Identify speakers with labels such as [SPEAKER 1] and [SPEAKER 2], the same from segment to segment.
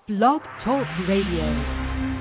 [SPEAKER 1] Blog Talk Radio.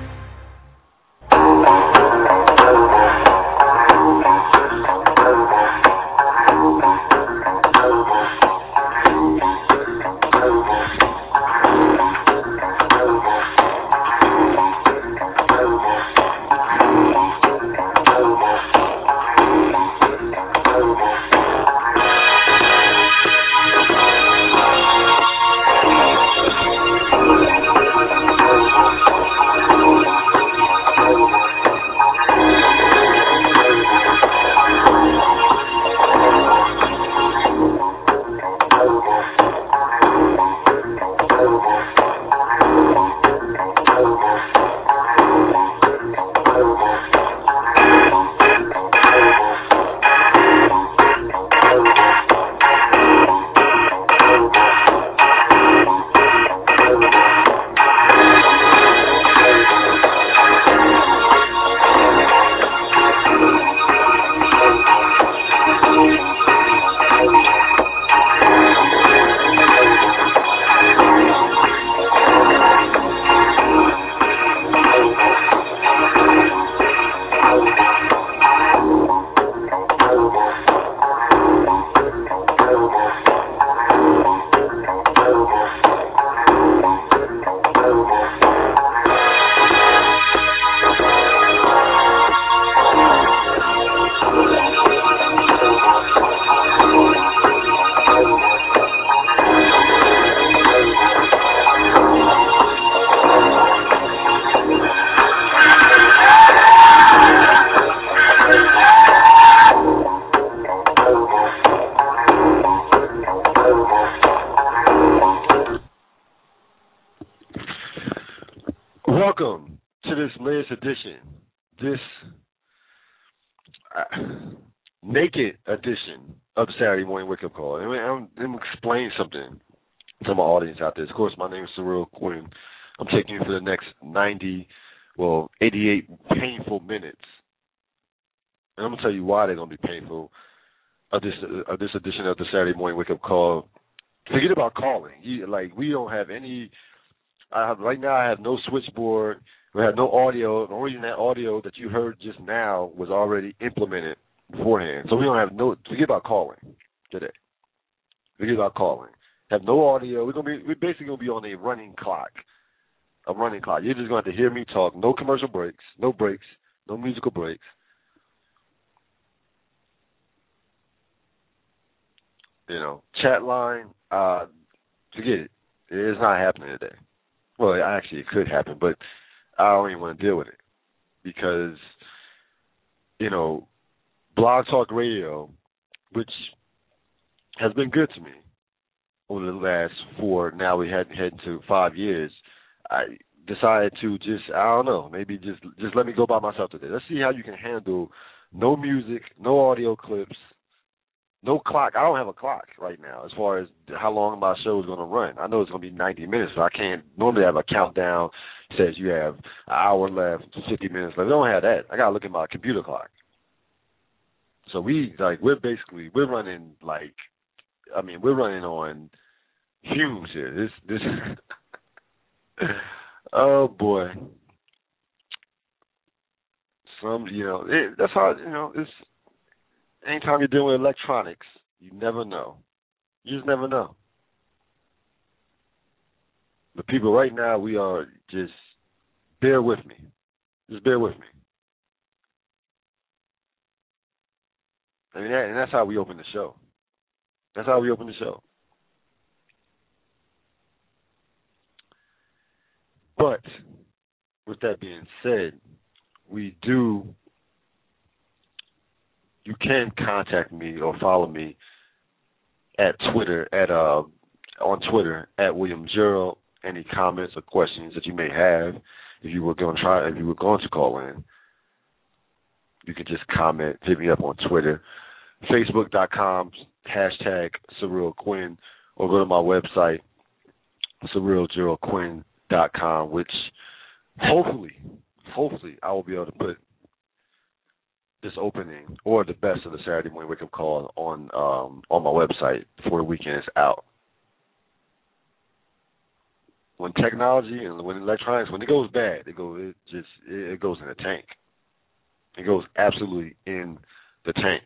[SPEAKER 2] Welcome to this latest edition, this naked edition of the Saturday Morning Wake Up Call. I'm going to explain something to my audience out there. Of course, my name is Cyril Quinn. I'm taking you for the next 88 painful minutes. And I'm going to tell you why they're going to be painful of this edition of the Saturday Morning Wake Up Call. Forget about calling. We don't have any... right now, I have no switchboard. We have no audio. The only reason that audio that you heard just now was already implemented beforehand. So we don't have forget about calling today. Forget about calling. Have no audio. We're basically gonna be on a running clock. A running clock. You're just gonna have to hear me talk. No commercial breaks. No breaks. No musical breaks. Chat line. Forget it. It's not happening today. Well, actually, it could happen, but I don't even want to deal with it because, Blog Talk Radio, which has been good to me over the last now we head to 5 years, I decided to maybe just let me go by myself today. Let's see how you can handle no music, no audio clips, no clock. I don't have a clock right now as far as how long my show is going to run. I know it's going to be 90 minutes, but I can't normally have a countdown that says you have an hour left, 50 minutes left. I don't have that. I got to look at my computer clock. So we're running we're running on fumes here. This oh boy. That's how, it's anytime you're dealing with electronics, you never know. You just never know. But people, right now, we are just bear with me. Just bear with me. And that's how we open the show. That's how we open the show. But with that being said, you can contact me or follow me at Twitter on Twitter at William Gerald. Any comments or questions that you may have, if you were going to call in, you can just comment, hit me up on Twitter, Facebook.com #Cyril Quinn, or go to my website CyrilGeraldQuinn.com, which hopefully I will be able to put this opening or the best of the Saturday Morning Wake Up Call on my website before the weekend is out. when technology and when electronics, when it goes bad, it goes in the tank. It goes absolutely in the tank.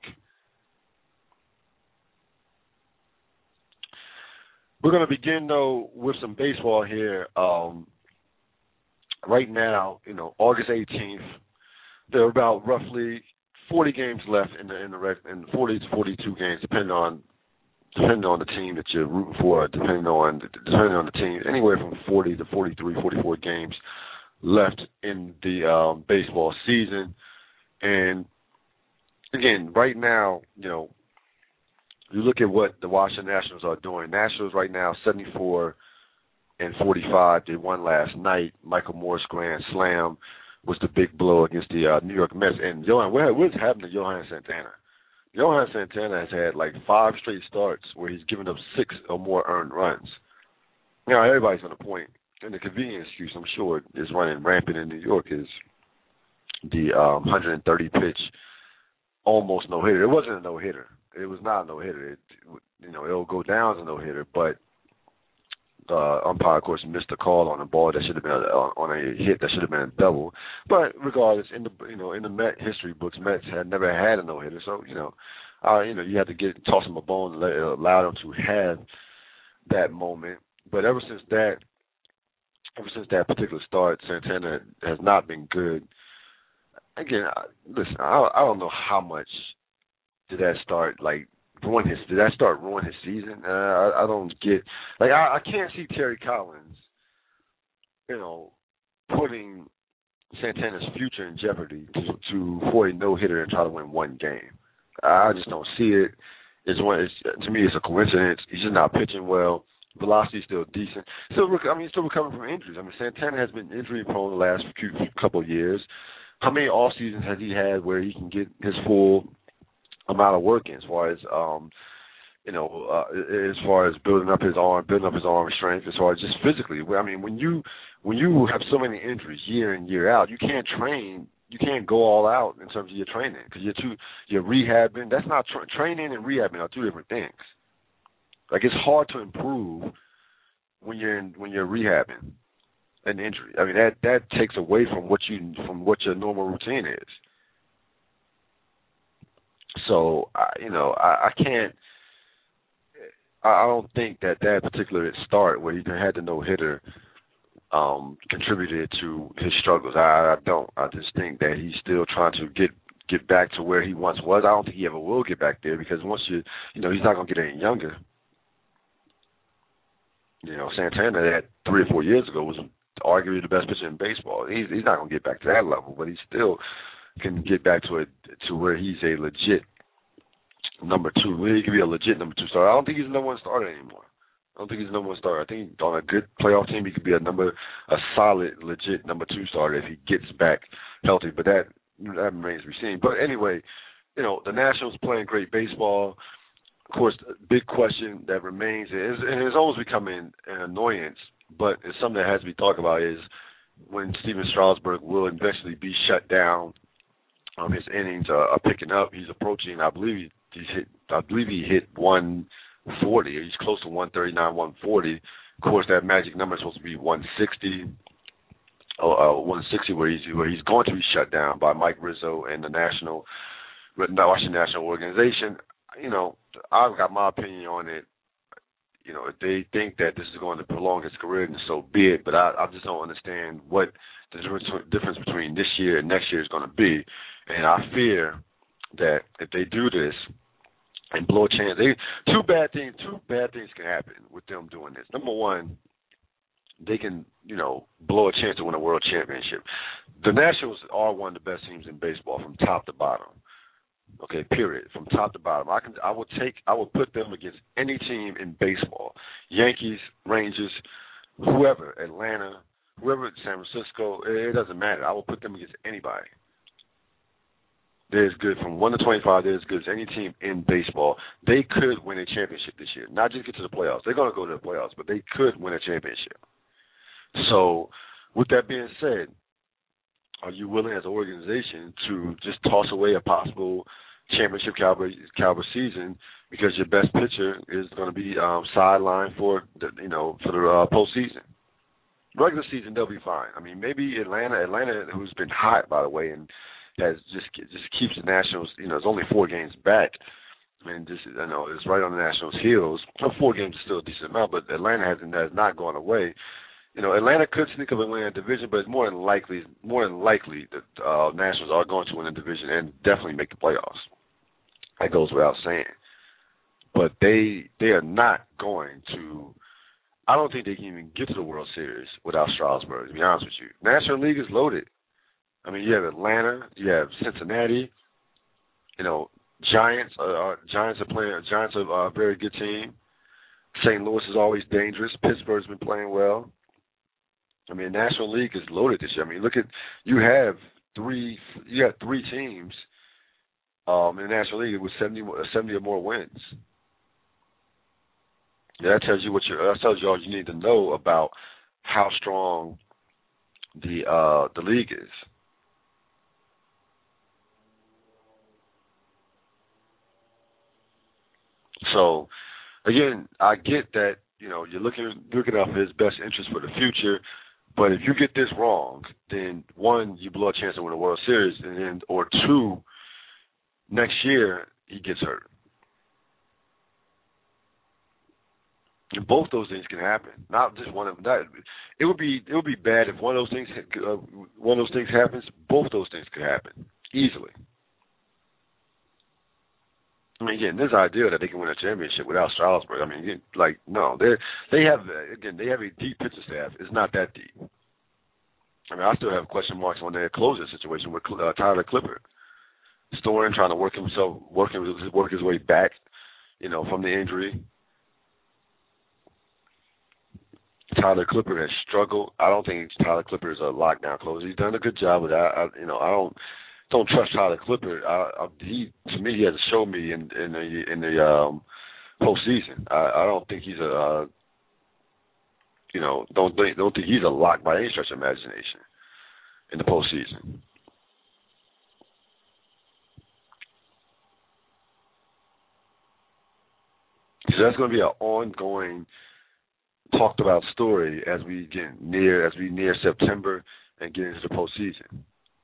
[SPEAKER 2] We're going to begin, though, with some baseball here. Right now, August 18th, there are about roughly 40 games left in 40 to 42 games, depending on the team that you're rooting for, depending on the team, anywhere from 40 to 43, 44 games left in the baseball season. And again, right now, you look at what the Washington Nationals are doing. Nationals right now 74-45. They won last night. Michael Moore's grand slam was the big blow against the New York Mets. And what's happened to Johan Santana? Johan Santana has had like 5 straight starts where he's given up 6 or more earned runs. Everybody's going to point, and the convenience excuse, I'm sure, is running rampant in New York, is the 130-pitch almost no-hitter. It wasn't a no-hitter. It was not a no-hitter. It'll go down as a no-hitter, but umpire, of course, missed a call on a ball that should have been on a hit that should have been a double. But regardless, in the Met history books, Mets had never had a no-hitter, so you had to toss them a bone and allow them to have that moment. But ever since that particular start, Santana has not been good. Again, listen, I don't know how much did that start ruin his season? I don't get I can't see Terry Collins, putting Santana's future in jeopardy for a no hitter and try to win one game. I just don't see it. To me, it's a coincidence. He's just not pitching well. Velocity's still decent. Still recovering from injuries. Santana has been injury prone the last couple of years. How many off seasons has he had where he can get his full amount of work in, as far as building up his arm strength, as far as just physically. When you have so many injuries year in, year out, you can't train. You can't go all out in terms of your training because you're rehabbing. That's not training and rehabbing are 2 different things. It's hard to improve when you're rehabbing an injury. That takes away from what your normal routine is. So I can't. I don't think that particular start where he had the no-hitter contributed to his struggles. I don't. I just think that he's still trying to get back to where he once was. I don't think he ever will get back there because once he's not going to get any younger. Santana that 3 or 4 years ago was arguably the best pitcher in baseball. He's not going to get back to that level, but he still can get back to where he's a legit number 2. He can be a legit number 2 starter. I don't think he's a number 1 starter anymore. I think on a good playoff team, he could be a solid, legit number 2 starter if he gets back healthy. But that remains to be seen. But anyway, the Nationals playing great baseball. Of course, the big question that remains and it's always becoming an annoyance, but it's something that has to be talked about, is when Steven Strasburg will eventually be shut down. His innings are picking up. He's approaching. I believe he hit 140. He's close to 139, 140. Of course, that magic number is supposed to be 160. 160, where he's going to be shut down by Mike Rizzo and the Washington National Organization. I've got my opinion on it. If they think that this is going to prolong his career, then so be it. But I just don't understand what the difference between this year and next year is going to be. And I fear that if they do this and blow a chance, two bad things can happen with them doing this. Number one, they can, blow a chance to win a world championship. The Nationals are one of the best teams in baseball from top to bottom. Okay, period. From top to bottom. I would put them against any team in baseball. Yankees, Rangers, whoever, Atlanta, whoever, San Francisco, it doesn't matter. I will put them against anybody. They're as good from 1 to 25. They're as good as any team in baseball. They could win a championship this year. Not just get to the playoffs. They're going to go to the playoffs, but they could win a championship. So, with that being said, are you willing as an organization to just toss away a possible championship caliber season because your best pitcher is going to be sidelined for the postseason? Regular season, they'll be fine. I mean, maybe Atlanta, who's been hot, by the way, and has just keeps the Nationals. It's only 4 games back. I mean, it's right on the Nationals' heels. 4 games is still a decent amount, but Atlanta has not gone away. Atlanta could sneak up and win a division, but it's more than likely that Nationals are going to win a division and definitely make the playoffs. That goes without saying. But they are not going to. I don't think they can even get to the World Series without Strasburg, to be honest with you. National League is loaded. I mean, you have Atlanta, you have Cincinnati, Giants. Giants are a very good team. St. Louis is always dangerous. Pittsburgh's been playing well. I mean, National League is loaded this year. I mean, you have three teams in the National League with 70 or more wins. Yeah, that tells you all you need to know about how strong the league is. So, again, I get that you're looking out for his best interest for the future, but if you get this wrong, then 1, you blow a chance to win a World Series, or 2, next year he gets hurt. And both those things can happen. Not just one of them. It would be bad if one of those things happens. Both those things could happen easily. I mean, again, this idea that they can win a championship without Strasburg. I mean, no, they have a deep pitching staff. It's not that deep. I mean, I still have question marks on their closer situation with Tyler Clippard. Story trying to work his way back, from the injury. Tyler Clippard has struggled. I don't think Tyler Clippard is a lockdown closer. He's done a good job with that. I don't trust Tyler Clippard. To me, he hasn't shown me in the postseason. I don't think he's don't think he's a lock by any stretch of imagination in the postseason. So that's going to be an ongoing, talked about story as we near September and get into the postseason.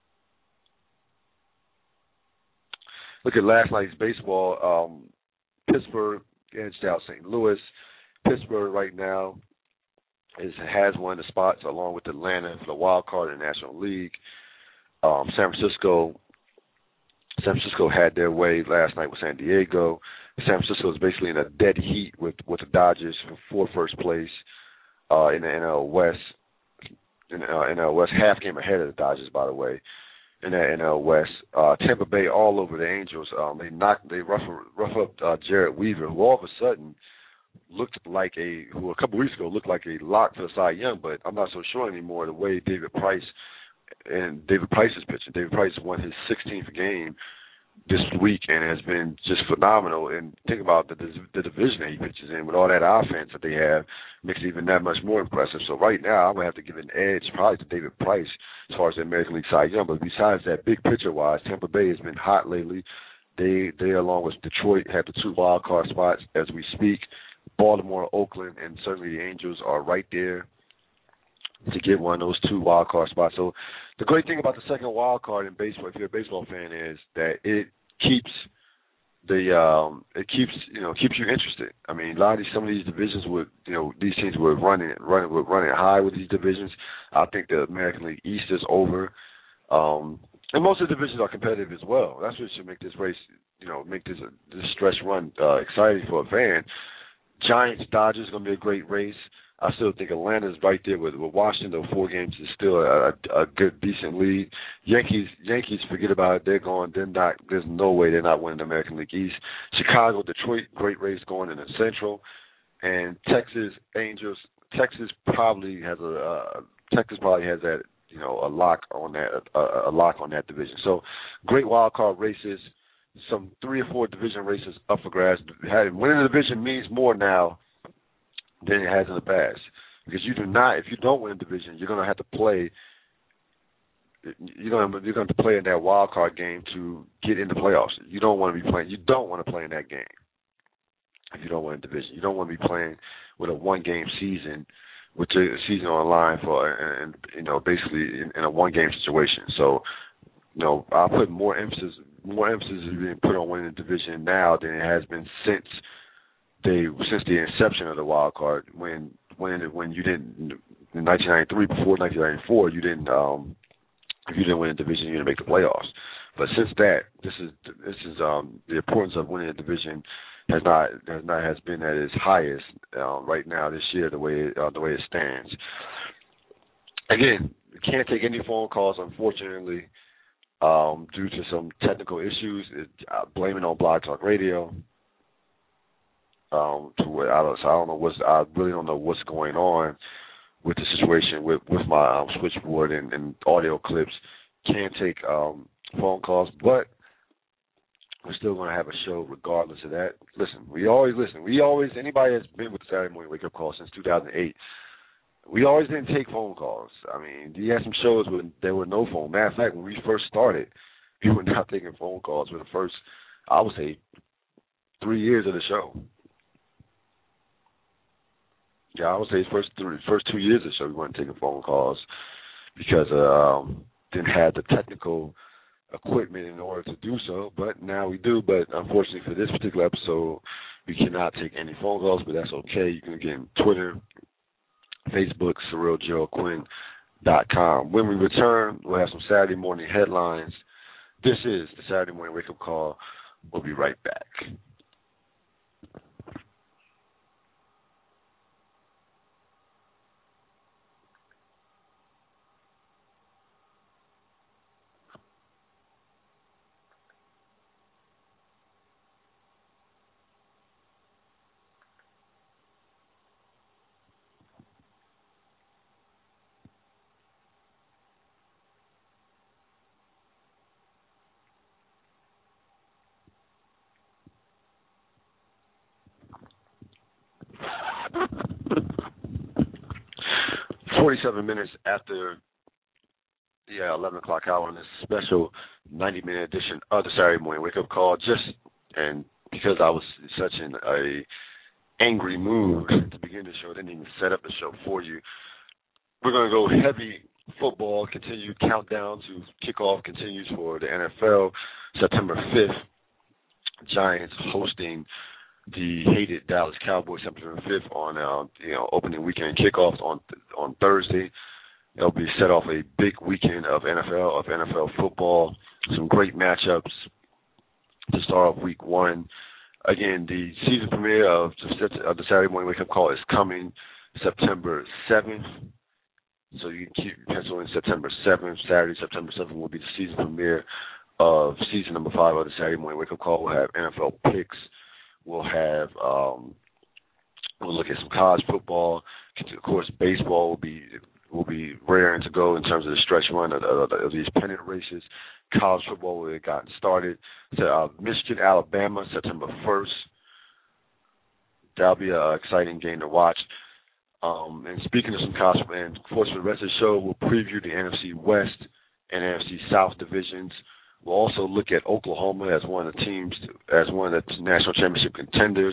[SPEAKER 2] Look at last night's baseball. Pittsburgh edged out St. Louis. Pittsburgh right now has one of the spots along with Atlanta for the wild card in the National League. San Francisco had their way last night with San Diego. San Francisco is basically in a dead heat with the Dodgers for first place in the NL West. NL West, half game ahead of the Dodgers, by the way. In the NL West, Tampa Bay all over the Angels. They rough up Jared Weaver, who all of a sudden who a couple weeks ago looked like a lock for the Cy Young, but I'm not so sure anymore the way David Price is pitching. David Price won his 16th game this week and has been just phenomenal. And think about the division that he pitches in with all that offense that they have, makes it even that much more impressive. So right now, I'm going to have to give an edge probably to David Price as far as the American League Cy Young. But besides that, big picture-wise, Tampa Bay has been hot lately. They along with Detroit, have the 2 wild card spots as we speak. Baltimore, Oakland, and certainly the Angels are right there to get one of those 2 wild card spots. So the great thing about the second wild card in baseball, if you're a baseball fan, is that it keeps keeps you interested. I mean, some of these divisions these teams were running high with these divisions. I think the American League East is over, and most of the divisions are competitive as well. That's what should make this race, make this stretch run exciting for a fan. Giants, Dodgers is going to be a great race. I still think Atlanta's right there with Washington. Though 4 games is still a good, decent lead. Yankees, forget about it. They're going. They're not. There's no way they're not winning the American League East. Chicago, Detroit, great race going in the Central, and Texas Angels. Texas probably has that a lock on that division. So great wild card races. Some 3 or 4 division races up for grabs. Winning the division means more now than it has in the past, because if you don't win a division, you're going to have to play. You're going to have to play in that wild card game to get in the playoffs. You don't want to be playing. You don't want to play in that game if you don't win a division. You don't want to be playing with a 1-game season with the season on the line for, and basically in a one-game situation. So, I put more emphasis is being put on winning the division now than it has been since the inception of the wild card. When you didn't in 1993, before 1994, you didn't if you didn't win the division, you didn't make the playoffs. But since that, this is the importance of winning the division has been at its highest right now this year, the way it stands. Again, we can't take any phone calls, unfortunately, due to some technical issues. Blaming on Blog Talk Radio. I really don't know what's going on with the situation with my switchboard and audio clips. Can't take phone calls, but we're still going to have a show regardless of that. Anybody that's been with the Saturday Morning Wake Up Call since 2008, we always didn't take phone calls. I mean, you had some shows where there were no phone. Matter of fact, when we first started, we were not taking phone calls for the first, I would say, 3 years of the show. Yeah, I would say first 2 years of the show we weren't taking phone calls because didn't have the technical equipment in order to do so. But now we do. But unfortunately for this particular episode, we cannot take any phone calls. But that's okay. You can get on Twitter, Facebook, SurrealGeraldQuinn.com. When we return, we'll have some Saturday morning headlines. This is the Saturday Morning Wake Up Call. We'll be right back. 47 minutes after the 11 o'clock hour on this special 90-minute edition of the Saturday Morning Wake Up Call. And because I was such in a angry mood to begin the show, I didn't even set up the show for you. We're going to go heavy football. Countdown to kickoff continues for the NFL. September 5th, Giants hosting the hated Dallas Cowboys. September 5th on opening weekend kickoff on Thursday. It'll be set off a big weekend of NFL football. Some great matchups to start off week one. Again, the season premiere of the Saturday Morning Wake Up Call is coming September 7th. So you can keep penciling September 7th. Saturday, September 7th will be the season premiere of season number 5 of the Saturday Morning Wake Up Call. We'll have NFL picks. We'll have we'll look at some college football. Of course, baseball will be raring to go in terms of the stretch run of these pennant races. College football will have gotten started. So, Michigan, Alabama, September 1st. That'll be an exciting game to watch. And speaking of some college, and of course, for the rest of the show, we'll preview the NFC West and NFC South divisions. We'll also look at Oklahoma as one of the teams, as one of the national championship contenders.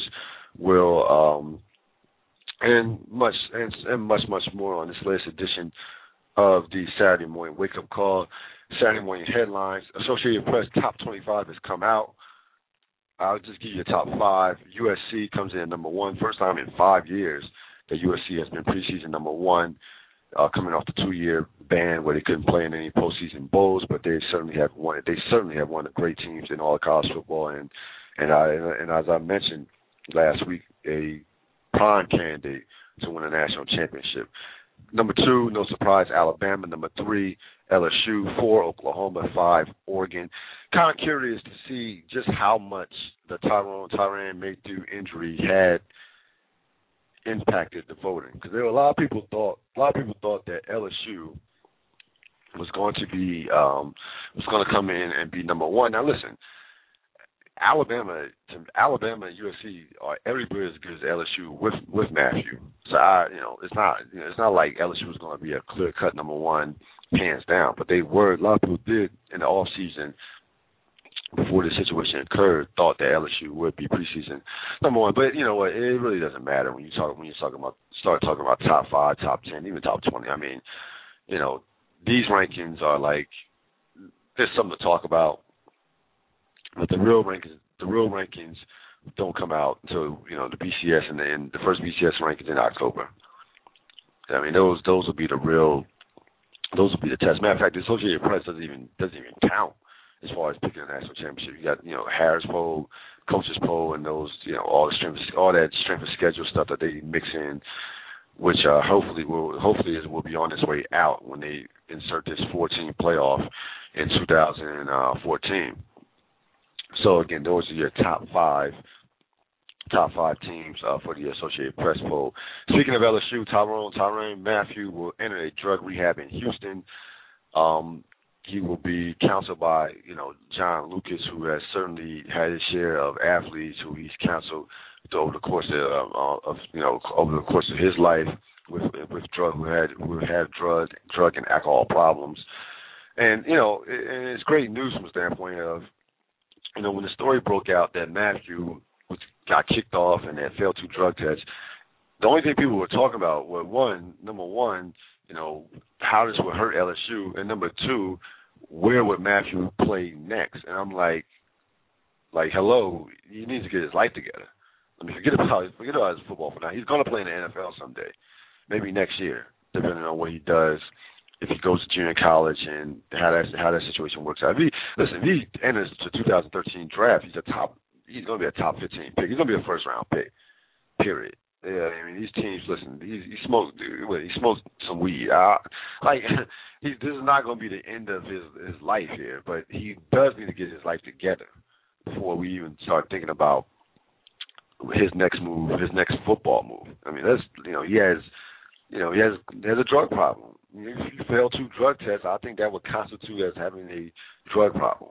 [SPEAKER 2] And much more on this latest edition of the Saturday Morning Wake Up Call. Saturday morning headlines. Associated Press Top 25 has come out. I'll just give you a top 5. USC comes in number 1. First time in 5 years that USC has been preseason number 1, coming off the 2-year ban where they couldn't play in any postseason bowls, but they certainly have one. They certainly have one of the great teams in all of college football, and as I mentioned last week, a prime candidate to win a national championship. Number 2, no surprise, Alabama. Number 3, LSU. 4, Oklahoma. 5, Oregon. Kind of curious to see just how much the Tyrann Mathieu injury had impacted the voting, because there were a lot of people thought that LSU was going to come in and be number 1. Now listen, Alabama and USC are every bit as good as LSU with Matthew. So it's not like LSU was going to be a clear cut number 1 hands down, but they were. A lot of people did in the off season before this situation occurred thought that LSU would be preseason number 1. But you know what? It really doesn't matter when you're talking about start talking about top 5, top 10, even top 20. I mean, you know, these rankings are like, there's something to talk about, but the real rankings don't come out until, you know, the BCS and the first BCS rankings in October. I mean, those will be those will be the test. Matter of fact, the Associated Press doesn't even count as far as picking a national championship. You got, you know, Harris poll, coaches poll, and those, you know, all that strength of schedule stuff that they mix in, which hopefully will be on its way out when they insert this 14 playoff in 2014. So again, those are your top five teams for the Associated Press poll. Speaking of LSU, Tyrann Mathieu will enter a drug rehab in Houston. He will be counseled by, you know, John Lucas, who has certainly had his share of athletes who he's counseled over the course of his life with who have drug and alcohol problems. And, you know, and it's great news from the standpoint of, you know, when the story broke out that Mathieu got kicked off and had failed 2 drug tests, the only thing people were talking about were, number one, you know, how this would hurt LSU, and number 2, where would Mathieu play next? And I'm like, hello, he needs to get his life together. I mean, forget about his football for now. He's going to play in the NFL someday, maybe next year, depending on what he does. If he goes to junior college and how that situation works out. If he enters the 2013 draft, he's going to be a top 15 pick. He's going to be a first round pick. Period. Yeah, I mean, these teams. Listen, he smoked some weed. This is not going to be the end of his life here, but he does need to get his life together before we even start thinking about his next move, his next football move. I mean, he has a drug problem. If you fail 2 drug tests, I think that would constitute as having a drug problem.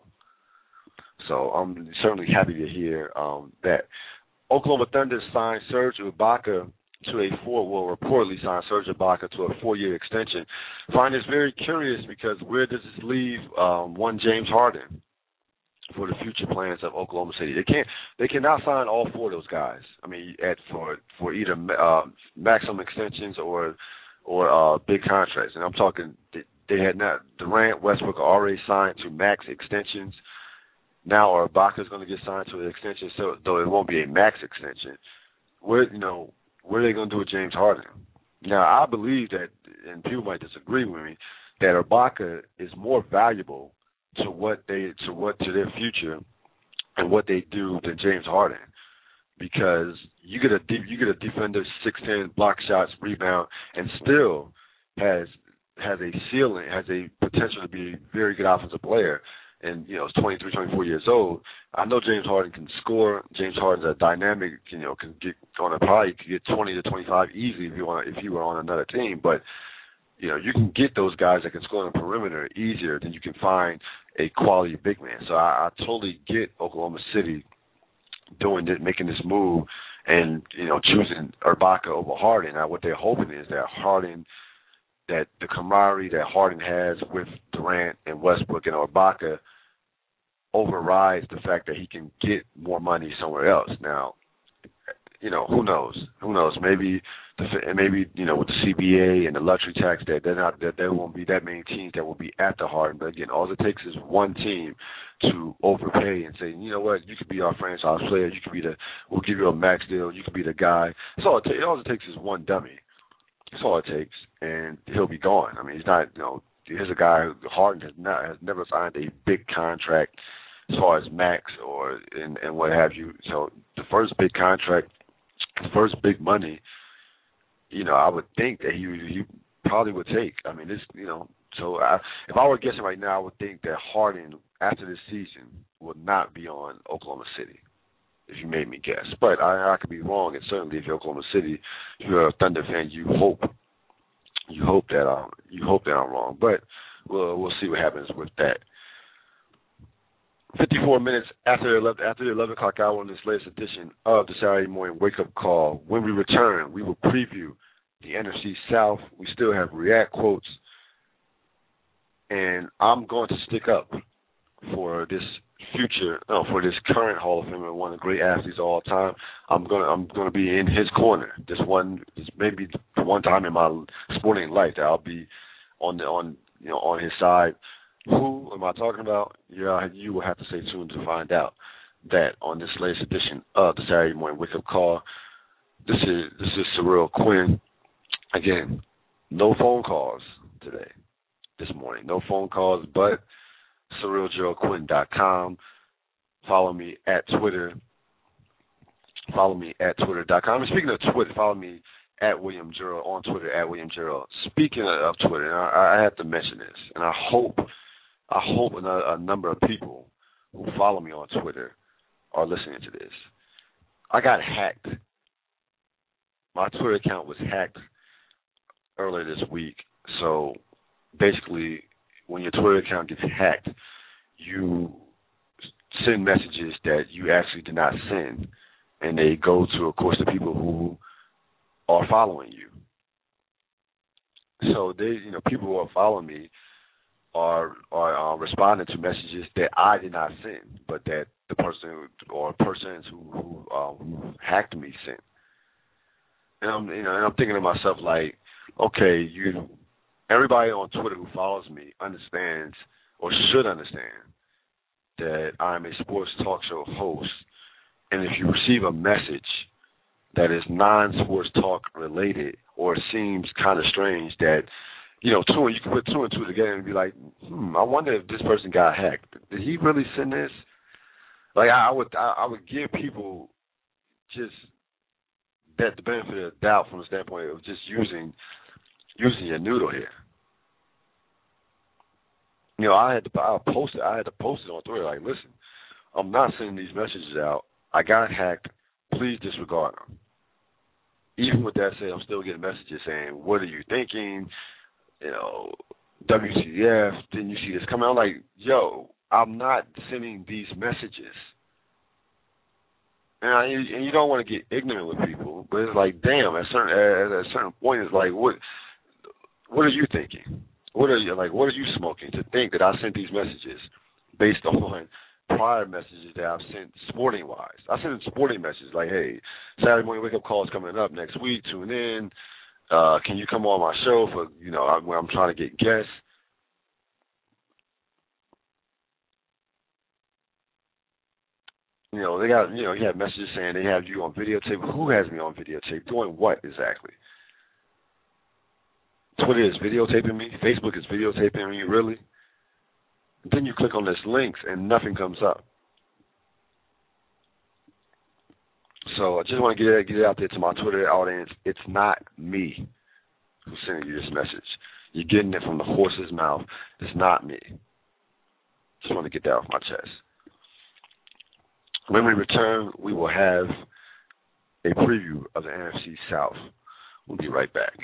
[SPEAKER 2] So I'm certainly happy to hear that. Oklahoma Thunder signed Serge Ibaka reportedly signed Serge Ibaka to a 4-year extension. I find this very curious because where does this leave one James Harden for the future plans of Oklahoma City? They cannot sign all 4 of those guys. I mean, for either maximum extensions or big contracts. And I'm talking, they had not, Durant, Westbrook are already signed to max extensions. Now Ibaka's going to get signed to an extension, so though it won't be a max extension. What are they going to do with James Harden? Now, I believe that, and people might disagree with me, that Ibaka is more valuable to their future and what they do than James Harden, because you get a defender, 6'10", block shots, rebound, and still has a ceiling, has a potential to be a very good offensive player. And, you know, is 23, 24 years old. I know James Harden can score. James Harden's a dynamic, you know, can get 20 to 25 easily if you were on another team. But, you know, you can get those guys that can score on the perimeter easier than you can find a quality big man. So I totally get Oklahoma City making this move and, you know, choosing Ibaka over Harden. Now, what they're hoping is that the camaraderie that Harden has with Durant and Westbrook and Ibaka overrides the fact that he can get more money somewhere else. Now, you know, who knows? Maybe you know, with the CBA and the luxury tax, that there won't be that many teams that will be after Harden. But again, all it takes is one team to overpay and say, you know what, you could be our franchise player. You could we'll give you a max deal. You could be the guy. All it takes is one dummy. That's all it takes, and he'll be gone. I mean, he's not, you know, here's a guy who Harden has never signed a big contract as far as max and what have you. So the first big contract, the first big money, you know, I would think that he probably would take. I mean, this, you know, so if I were guessing right now, I would think that Harden, after this season, would not be on Oklahoma City, if you made me guess. But I could be wrong, and certainly if you're Oklahoma City, if you're a Thunder fan, you hope that I'm wrong. But we'll see what happens with that. 54 minutes after the 11 o'clock hour on this latest edition of the Saturday Morning Wake Up Call. When we return, we will preview the NFC South. We still have React quotes, and I'm going to stick up for this future, for this current Hall of Famer, one of the great athletes of all time, I'm gonna be in his corner. This maybe the one time in my sporting life that I'll be on his side. Who am I talking about? Yeah, you will have to stay tuned to find out that on this latest edition of the Saturday Morning Wake Up Call. This is Surreal Quinn. Again, no phone calls today, this morning. No phone calls, but SurrealGeraldQuinn.com. Follow me at Twitter. Follow me at Twitter.com. And speaking of Twitter, follow me at William Gerald on Twitter, at William Gerald. Speaking of Twitter, and I have to mention this, and I hope a number of people who follow me on Twitter are listening to this. I got hacked. My Twitter account was hacked earlier this week. So basically, when your Twitter account gets hacked, you send messages that you actually did not send, and they go to, of course, the people who are following you. So people who are following me are responding to messages that I did not send, but that the person or persons who hacked me sent. And I'm thinking to myself, like, okay, everybody on Twitter who follows me understands or should understand that I'm a sports talk show host, and if you receive a message that is non-sports talk related or seems kind of strange, that you can put two and two together and be like, I wonder if this person got hacked. Did he really send this? Like I would give people just that the benefit of the doubt from the standpoint of just using your noodle here. I had to post it on Twitter, like, listen, I'm not sending these messages out. I got hacked. Please disregard them. Even with that said, I'm still getting messages saying, what are you thinking? WTF, didn't you see this coming? I'm like, yo, I'm not sending these messages. And you don't want to get ignorant with people, but it's like, damn, at a certain point, it's like, what are you thinking? What are you smoking to think that I sent these messages based on prior messages that I've sent sporting-wise? I sent sporting messages like, hey, Saturday morning wake-up call is coming up next week. Tune in. Can you come on my show for, where I'm trying to get guests? They got, you have messages saying they have you on videotape. Who has me on videotape? Doing what exactly? Twitter is videotaping me. Facebook is videotaping me, really? And then you click on this links and nothing comes up. So I just want to get it out there to my Twitter audience. It's not me who's sending you this message. You're getting it from the horse's mouth. It's not me. Just want to get that off my chest. When we return, we will have a preview of the NFC South. We'll be right back.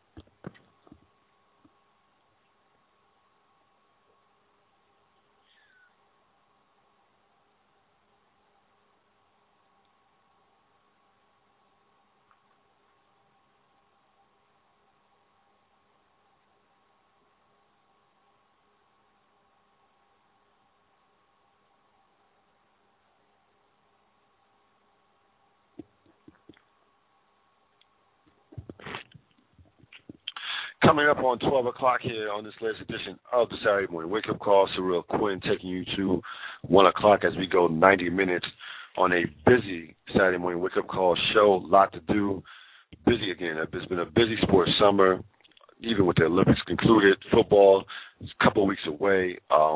[SPEAKER 2] Coming up on 12 o'clock here on this latest edition of the Saturday Morning Wake Up Call, Surreal Quinn taking you to 1 o'clock as we go 90 minutes on a busy Saturday Morning Wake Up Call show. A lot to do. Busy again. It's been a busy sports summer, even with the Olympics concluded. Football is a couple of weeks away.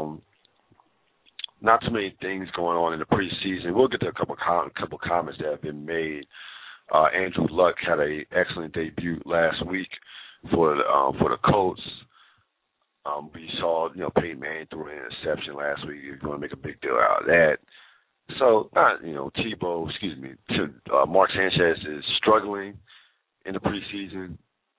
[SPEAKER 2] Not too many things going on in the preseason. We'll get to a couple comments that have been made. Andrew Luck had an excellent debut last week for the Colts. We saw, Peyton Manning threw an interception last week. You're going to make a big deal out of that. So, Mark Sanchez is struggling in the preseason.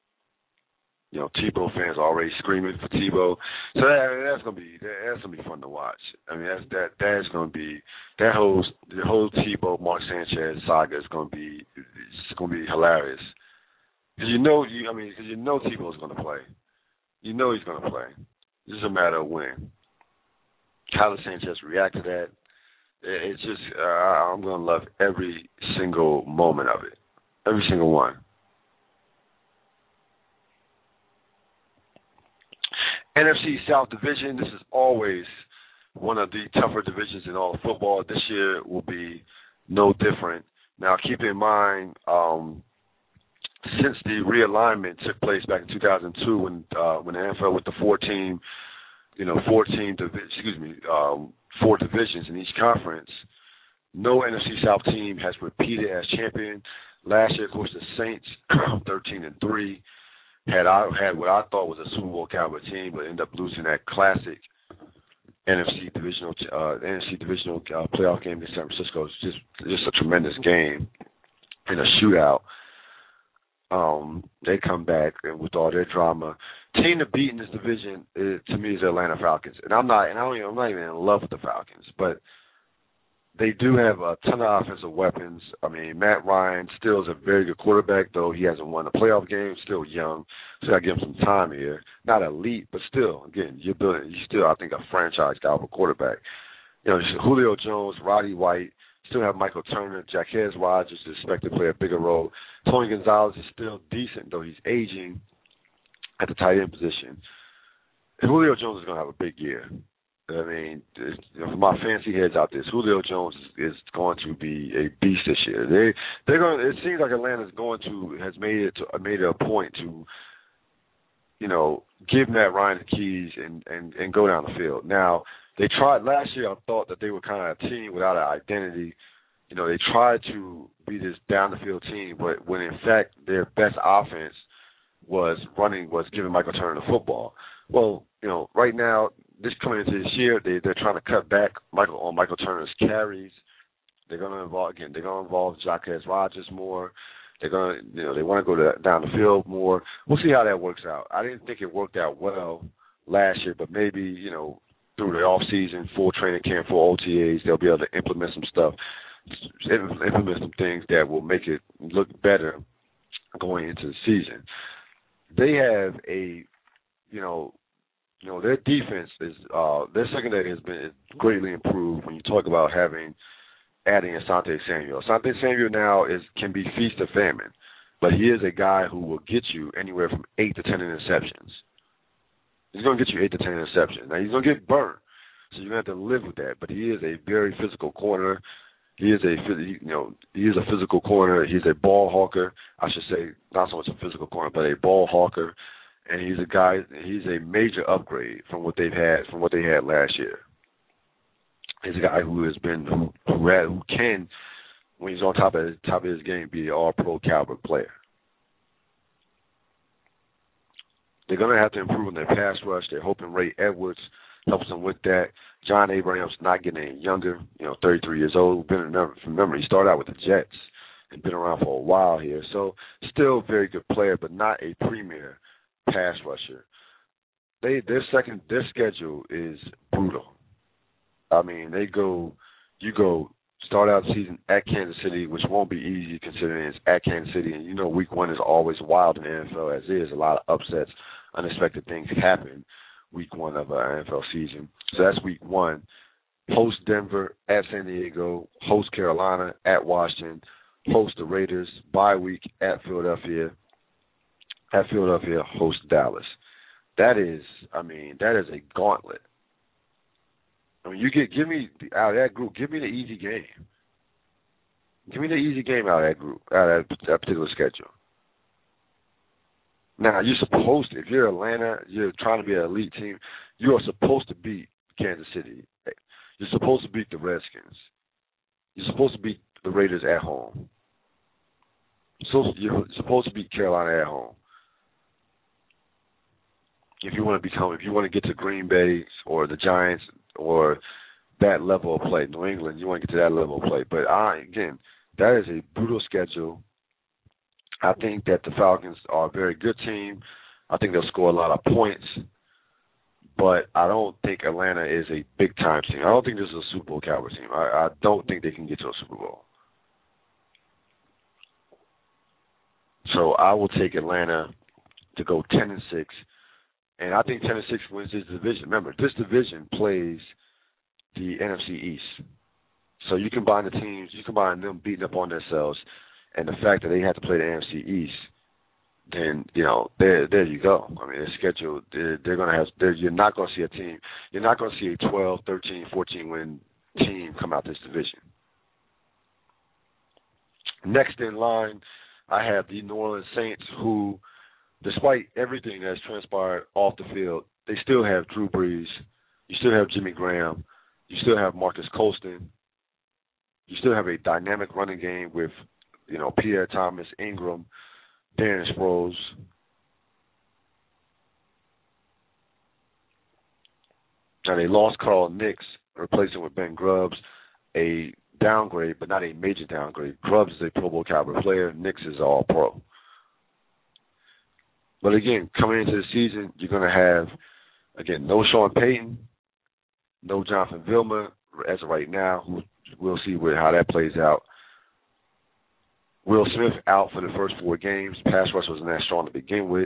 [SPEAKER 2] Tebow fans are already screaming for Tebow. So that's gonna be fun to watch. I mean, that's gonna be the whole Tebow Mark Sanchez saga is gonna be hilarious. Because Tebow's gonna play. He's gonna play. It's just a matter of when. How does Sanchez react to that? It's just I'm gonna love every single moment of it, every single one. NFC South Division. This is always one of the tougher divisions in all of football. This year will be no different. Now, keep in mind, since the realignment took place back in 2002, when the NFL went to 14, 4 divisions in each conference, no NFC South team has repeated as champion. Last year, of course, the Saints, 13-3, had what I thought was a Super Bowl caliber team, but ended up losing that classic NFC divisional playoff game in San Francisco. It's just a tremendous game in a shootout. They come back and with all their drama. Team to beat in this division, to me, is the Atlanta Falcons, and I'm not even in love with the Falcons, but they do have a ton of offensive weapons. I mean, Matt Ryan still is a very good quarterback, though he hasn't won a playoff game. Still young, so I give him some time here. Not elite, but still, again, you're still, I think, a franchise caliber quarterback. Julio Jones, Roddy White, still have Michael Turner, Jacquez Rodgers is expected to play a bigger role. Tony Gonzalez is still decent, though he's aging at the tight end position. And Julio Jones is going to have a big year. I mean, for my fancy heads out there, Julio Jones is going to be a beast this year. They're going. It seems like Atlanta's has made it a point to, give Matt Ryan the keys and go down the field. Now, they tried last year. I thought that they were kind of a team without an identity. They tried to be this down the field team, but when in fact their best offense was giving Michael Turner the football. Well, right now, coming into this year, they're trying to cut back on Michael Turner's carries. They're going to involve Jacquez Rodgers more. They're going to, they want to go down the field more. We'll see how that works out. I didn't think it worked out well last year, but maybe, through the off season, full training camp, full OTAs, they'll be able to implement some stuff, implement some things that will make it look better going into the season. They have their defense is their secondary has been greatly improved when you talk about adding Asante Samuel. Asante Samuel now can be feast or famine, but he is a guy who will get you anywhere from 8 to 10 interceptions. He's going to get you 8 to 10 interceptions. Now he's going to get burnt, so you're going to have to live with that. But he is a very physical corner. He is a physical corner. He's a ball hawker. I should say not so much a physical corner, but a ball hawker. And he's a major upgrade from what they had last year. He's a guy who can, when he's on top of his game, be an all-pro caliber player. They're going to have to improve on their pass rush. They're hoping Ray Edwards helps them with that. John Abraham's not getting any younger, 33 years old. Remember, he started out with the Jets and been around for a while here. So still a very good player, but not a premier pass rusher. Their schedule is brutal. I mean, you go start out the season at Kansas City, which won't be easy considering it's at Kansas City, and week one is always wild in the NFL as is. A lot of upsets, unexpected things happen week one of an NFL season. So that's week one. Host Denver, at San Diego, host Carolina, at Washington, host the Raiders, bye week at Philadelphia. At Philadelphia, host Dallas. That is a gauntlet. I mean, give me out of that group. Give me the easy game. Give me the easy game out of that group, out of that particular schedule. Now, you're supposed to. If you're Atlanta, you're trying to be an elite team. You are supposed to beat Kansas City. You're supposed to beat the Redskins. You're supposed to beat the Raiders at home. You're supposed to beat Carolina at home. If you want to get to Green Bay or the Giants or that level of play, New England, you want to get to that level of play. But again, that is a brutal schedule. I think that the Falcons are a very good team. I think they'll score a lot of points. But I don't think Atlanta is a big-time team. I don't think this is a Super Bowl caliber team. I don't think they can get to a Super Bowl. So I will take Atlanta to go 10-6. And I think 10-6 wins this division. Remember, this division plays the NFC East. So you combine the teams, you combine them beating up on themselves, and the fact that they have to play the AFC East, then there you go. I mean, their schedule, they're going to have. You're not going to see a team. You're not going to see a 12, 13, 14 win team come out this division. Next in line, I have the New Orleans Saints, who, despite everything that's transpired off the field, they still have Drew Brees. You still have Jimmy Graham. You still have Marcus Colston. You still have a dynamic running game with, Pierre Thomas, Ingram, Darren Sproles. Now, they lost Carl Nicks, replaced him with Ben Grubbs, a downgrade, but not a major downgrade. Grubbs is a Pro Bowl caliber player. Nicks is all pro. But again, coming into the season, you're going to have, again, no Sean Payton, no Jonathan Vilma as of right now. We'll see how that plays out. Will Smith out for the first 4 games. Pass rush wasn't that strong to begin with.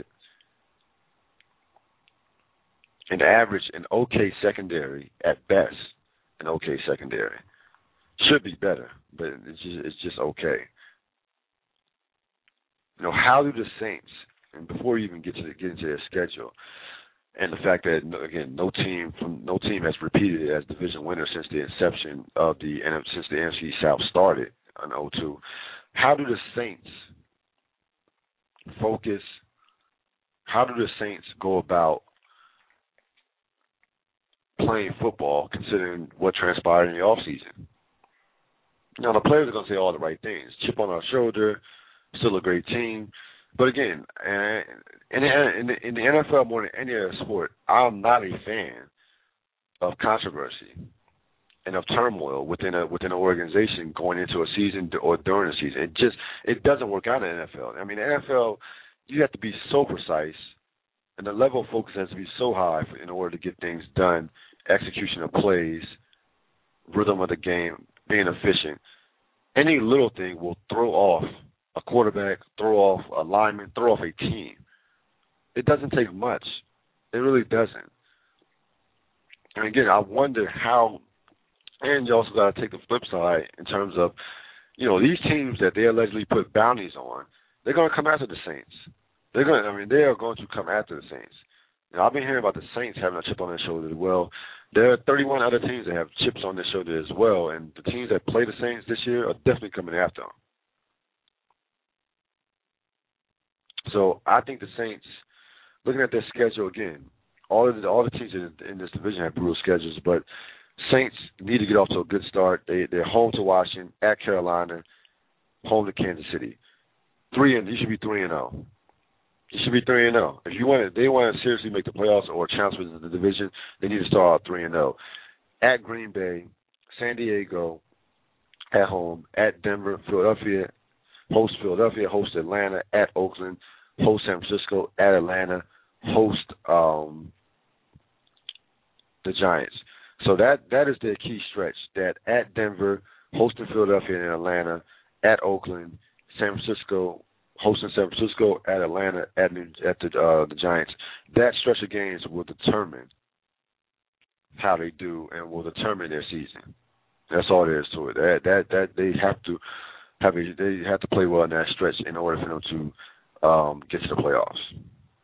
[SPEAKER 2] And average an okay secondary at best. An okay secondary. Should be better, but it's just okay. How do the Saints, and before you even get into their schedule, and the fact that again no team has repeated as division winner since the inception of since the NFC South started in 2002. How do the Saints focus? How do the Saints go about playing football, considering what transpired in the offseason? Now, the players are going to say all the right things. Chip on our shoulder, still a great team. But again, in the NFL more than any other sport, I'm not a fan of controversy and of turmoil within an organization going into a season or during a season. It doesn't work out in the NFL. I mean, the NFL, you have to be so precise, and the level of focus has to be so high in order to get things done, execution of plays, rhythm of the game, being efficient. Any little thing will throw off a quarterback, throw off a lineman, throw off a team. It doesn't take much. It really doesn't. And again, I wonder how, and you also got to take the flip side in terms of, these teams that they allegedly put bounties on, they're going to come after the Saints. They are going to come after the Saints. I've been hearing about the Saints having a chip on their shoulder as well. There are 31 other teams that have chips on their shoulder as well, and the teams that play the Saints this year are definitely coming after them. So I think the Saints, looking at their schedule again, all the teams in this division have brutal schedules, but Saints need to get off to a good start. They're home to Washington, at Carolina, home to Kansas City. You should be 3-0. You should be 3-0. If they want to seriously make the playoffs or challenge for the division, they need to start out 3-0. At Green Bay, San Diego, at home, at Denver, Philadelphia, host Atlanta, at Oakland, host San Francisco, at Atlanta, host the Giants. So that is their key stretch. That at Denver, hosting Philadelphia and Atlanta, at Oakland, San Francisco, hosting San Francisco, at Atlanta, at the Giants. That stretch of games will determine how they do and will determine their season. That's all there is to it. That they have to play well in that stretch in order for them to get to the playoffs.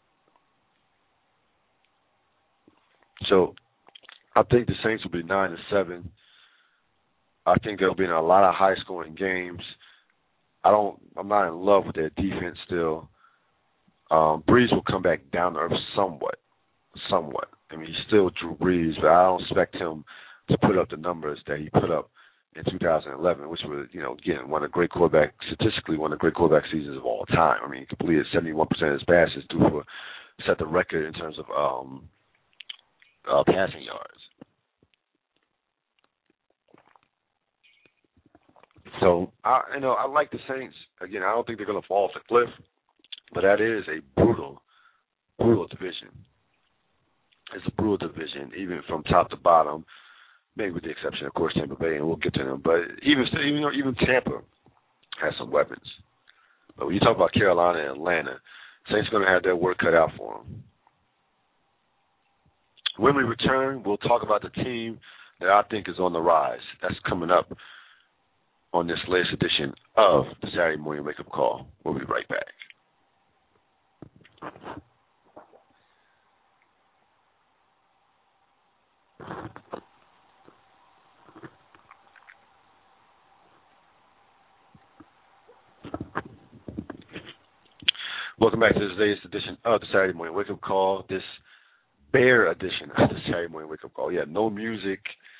[SPEAKER 2] So I think the Saints will be 9-7. I think they'll be in a lot of high-scoring games. I'm not in love with their defense still. Brees will come back down to earth somewhat. I mean, he's still Drew Brees, but I don't expect him to put up the numbers that he put up in 2011, which was, again, statistically one of the great quarterback seasons of all time. I mean, he completed 71% of his passes to set the record in terms of passing yards. So, I like the Saints. Again, I don't think they're going to fall off the cliff, but that is a brutal division. It's a brutal division, even from top to bottom, maybe with the exception, of course, Tampa Bay, and we'll get to them. But even Tampa has some weapons. But when you talk about Carolina and Atlanta, Saints are going to have their work cut out for them. When we return, we'll talk about the team that I think is on the rise. That's coming up on this latest edition of the Saturday Morning Wake Up Call. We'll be right back. Welcome back to today's edition of the Saturday Morning Wake Up Call. This Bear edition of the Saturday Morning Wake Up Call. Yeah, no music,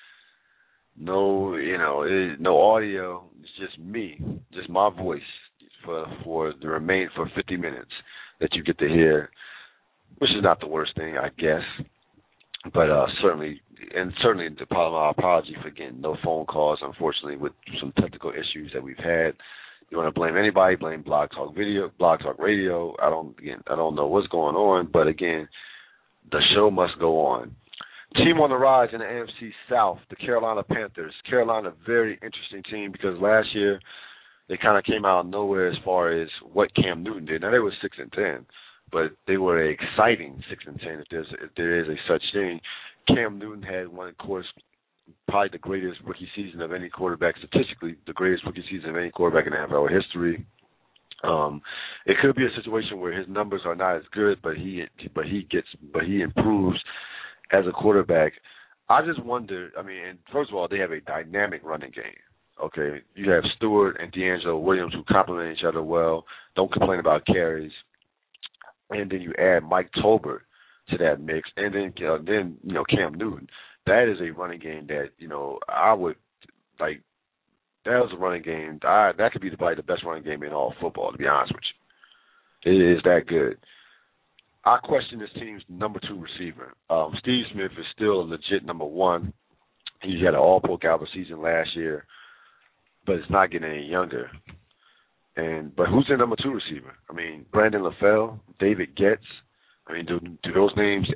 [SPEAKER 2] no audio. It's just me, just my voice for 50 minutes that you get to hear, which is not the worst thing, I guess. But certainly my apology for getting no phone calls, unfortunately, with some technical issues that we've had. You want to blame anybody, blame Blog Talk Radio. I don't know what's going on, but again, the show must go on. Team on the rise in the AFC South, the Carolina Panthers. Carolina, very interesting team because last year they kind of came out of nowhere as far as what Cam Newton did. Now they were 6-10, but they were an exciting 6-10 if there is a such thing. Cam Newton had one, of course, probably the greatest rookie season of any quarterback, statistically the greatest rookie season of any quarterback in NFL history. It could be a situation where his numbers are not as good, but he improves as a quarterback. I just wonder. I mean, and first of all, they have a dynamic running game. Okay, you have Stewart and D'Angelo Williams who complement each other well. Don't complain about carries, and then you add Mike Tolbert to that mix, and then Cam Newton. That is a running game that I would like. That was a running game. That could be probably the best running game in all football, to be honest with you. It is that good. I question this team's number 2 receiver. Steve Smith is still a legit number 1. He had an all-pro caliber season last year, but it's not getting any younger. But who's their number 2 receiver? I mean, Brandon LaFell, David Getz. I mean, do those names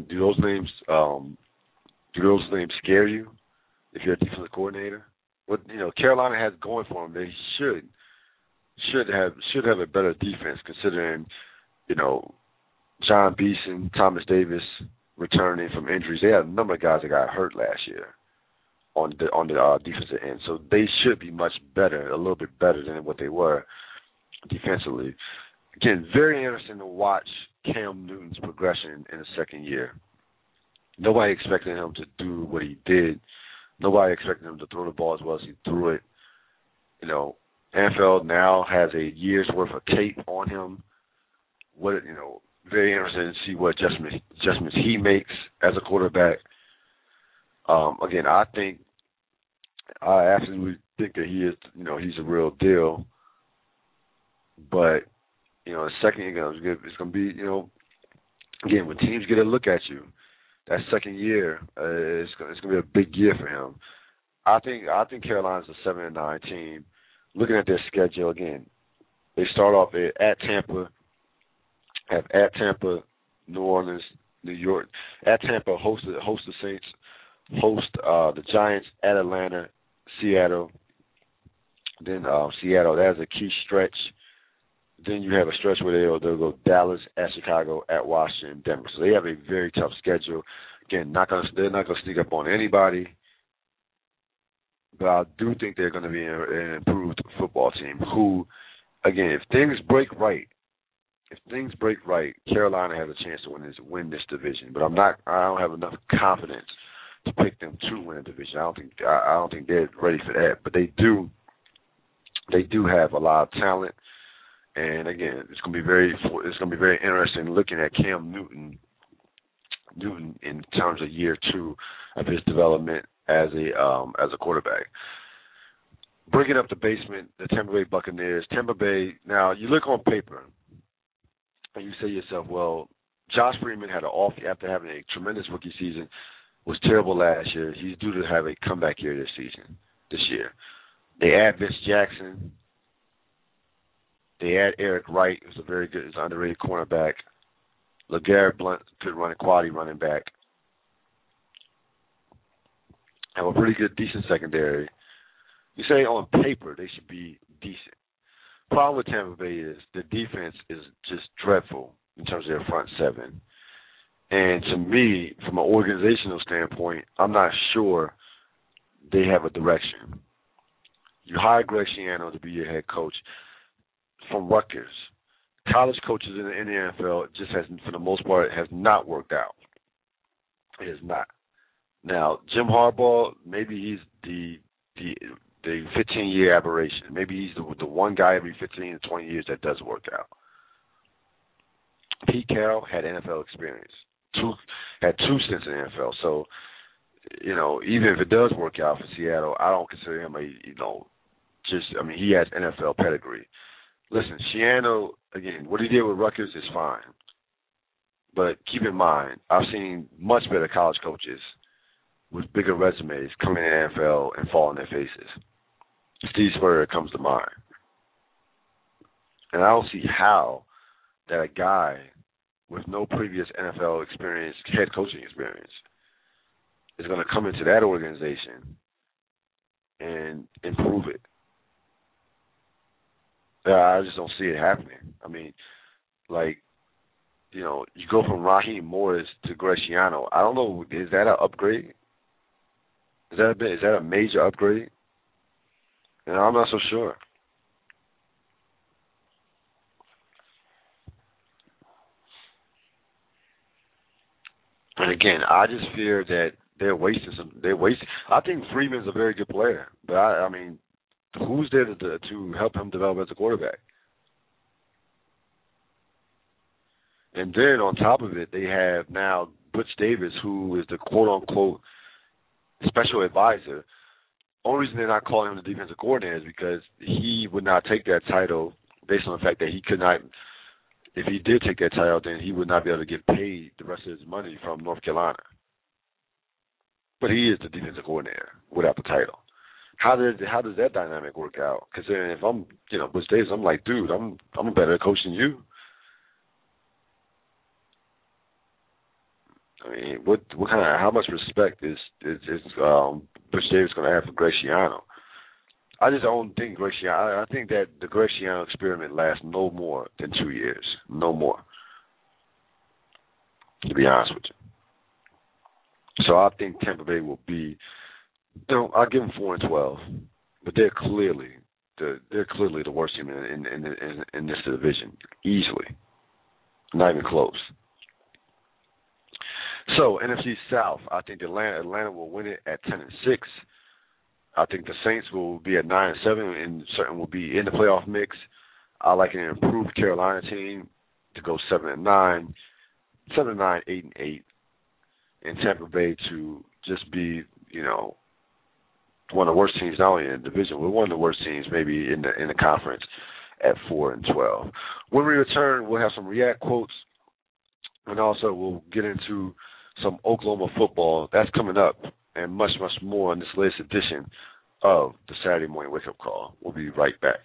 [SPEAKER 2] scare you if you're a defensive coordinator? What Carolina has going for them, they should have a better defense considering John Beeson, Thomas Davis returning from injuries. They had a number of guys that got hurt last year on the defensive end, so they should be much better, a little bit better than what they were defensively. Again, very interesting to watch Cam Newton's progression in the second year. Nobody expected him to do what he did. Nobody expected him to throw the ball as well as he threw it. NFL now has a year's worth of tape on him. Very interested to see what adjustments he makes as a quarterback. Again, I absolutely think that he is, he's a real deal. But the second year it's going to be, again, when teams get a look at you, that second year, it's going to be a big year for him. I think Carolina's a 7-9 team. Looking at their schedule again, they start off at Tampa, have at Tampa, New Orleans, New York. At Tampa, host the Saints, host the Giants, at Atlanta, Seattle. Then Seattle, that is a key stretch. Then you have a stretch where they'll go Dallas, at Chicago, at Washington, Denver. So they have a very tough schedule. Again, they're not going to sneak up on anybody. But I do think they're going to be an improved football team who, again, if things break right, Carolina has a chance to win this division. But I don't have enough confidence to pick them to win a division. I don't think they're ready for that. But they do have a lot of talent. And again, it's going to be very interesting looking at Cam Newton in terms of year 2 of his development as a quarterback. Bringing up the basement, the Tampa Bay Buccaneers. Tampa Bay. Now you look on paper, and you say to yourself, well, Josh Freeman had after having a tremendous rookie season, was terrible last year. He's due to have a comeback year this year. They add Vince Jackson. They add Eric Wright, who's a very good, underrated cornerback. LeGarrette Blount could run a quality running back. Have a pretty good, decent secondary. You say on paper they should be decent. Problem with Tampa Bay is the defense is just dreadful in terms of their front seven. And to me, from an organizational standpoint, I'm not sure they have a direction. You hire Greg Schiano to be your head coach from Rutgers. College coaches in the NFL just has, for the most part, has not worked out. It has not. Now, Jim Harbaugh, maybe he's the 15-year aberration. Maybe he's the one guy every 15 to 20 years that does work out. Pete Carroll had NFL experience. Had two stints in the NFL. So, even if it does work out for Seattle, I don't consider him he has NFL pedigree. Listen, Schiano, again, what he did with Rutgers is fine. But keep in mind, I've seen much better college coaches with bigger resumes come in the NFL and fall on their faces. Steve Spurrier comes to mind. And I don't see how that a guy with no previous NFL experience, head coaching experience, is going to come into that organization and improve it. I just don't see it happening. I mean, you go from Raheem Morris to Greg Schiano. I don't know, is that an upgrade? Is that a major upgrade? I'm not so sure. And again, I just fear that they're wasting. I think Freeman's a very good player, but I mean, who's there to help him develop as a quarterback? And then on top of it, they have now Butch Davis, who is the quote-unquote special advisor. Only reason they're not calling him the defensive coordinator is because he would not take that title based on the fact that he could not. If he did take that title, then he would not be able to get paid the rest of his money from North Carolina. But he is the defensive coordinator without the title. How does that dynamic work out? Because if I'm, Butch Davis, I'm like, dude, I'm a better coach than you. I mean, how much respect is Butch Davis going to have for Greg Schiano? I just don't think Greg Schiano. I think that the Greg Schiano experiment lasts no more than 2 years, no more. To be honest with you, so I think Tampa Bay will be. I'll give them 4-12, but they're clearly the worst team in this division, easily, not even close. So NFC South, I think Atlanta will win it at 10-6. I think the Saints will be at 9-7 and certainly will be in the playoff mix. I like an improved Carolina team to go 7-9, 8-8, and Tampa Bay to just be, one of the worst teams not only in the division, but one of the worst teams maybe in the conference at 4-12. When we return, we'll have some React quotes, and also we'll get into some Oklahoma football. That's coming up, and much, much more in this latest edition of the Saturday Morning Wake Up Call. We'll be right back.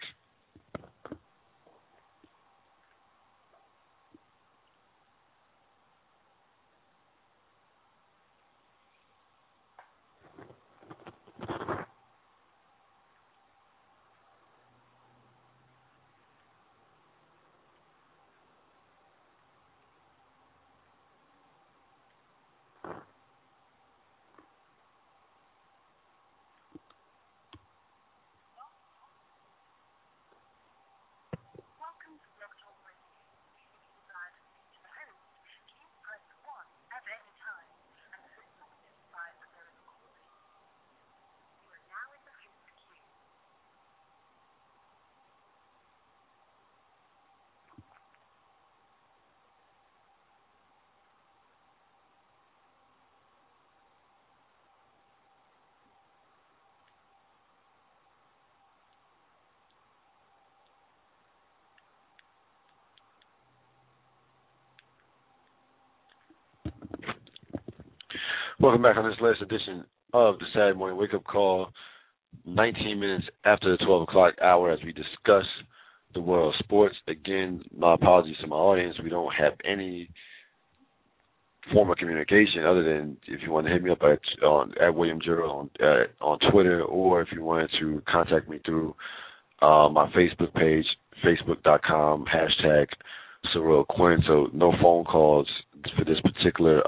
[SPEAKER 2] Welcome back on this latest edition of the Saturday Morning Wake Up Call, 19 minutes after the 12 o'clock hour as we discuss the world of sports. Again, my apologies to my audience. We don't have any form of communication other than if you want to hit me up at William Gerald on Twitter, or if you wanted to contact me through my Facebook page, facebook.com, #Surreal Quinn. So no phone calls for this particular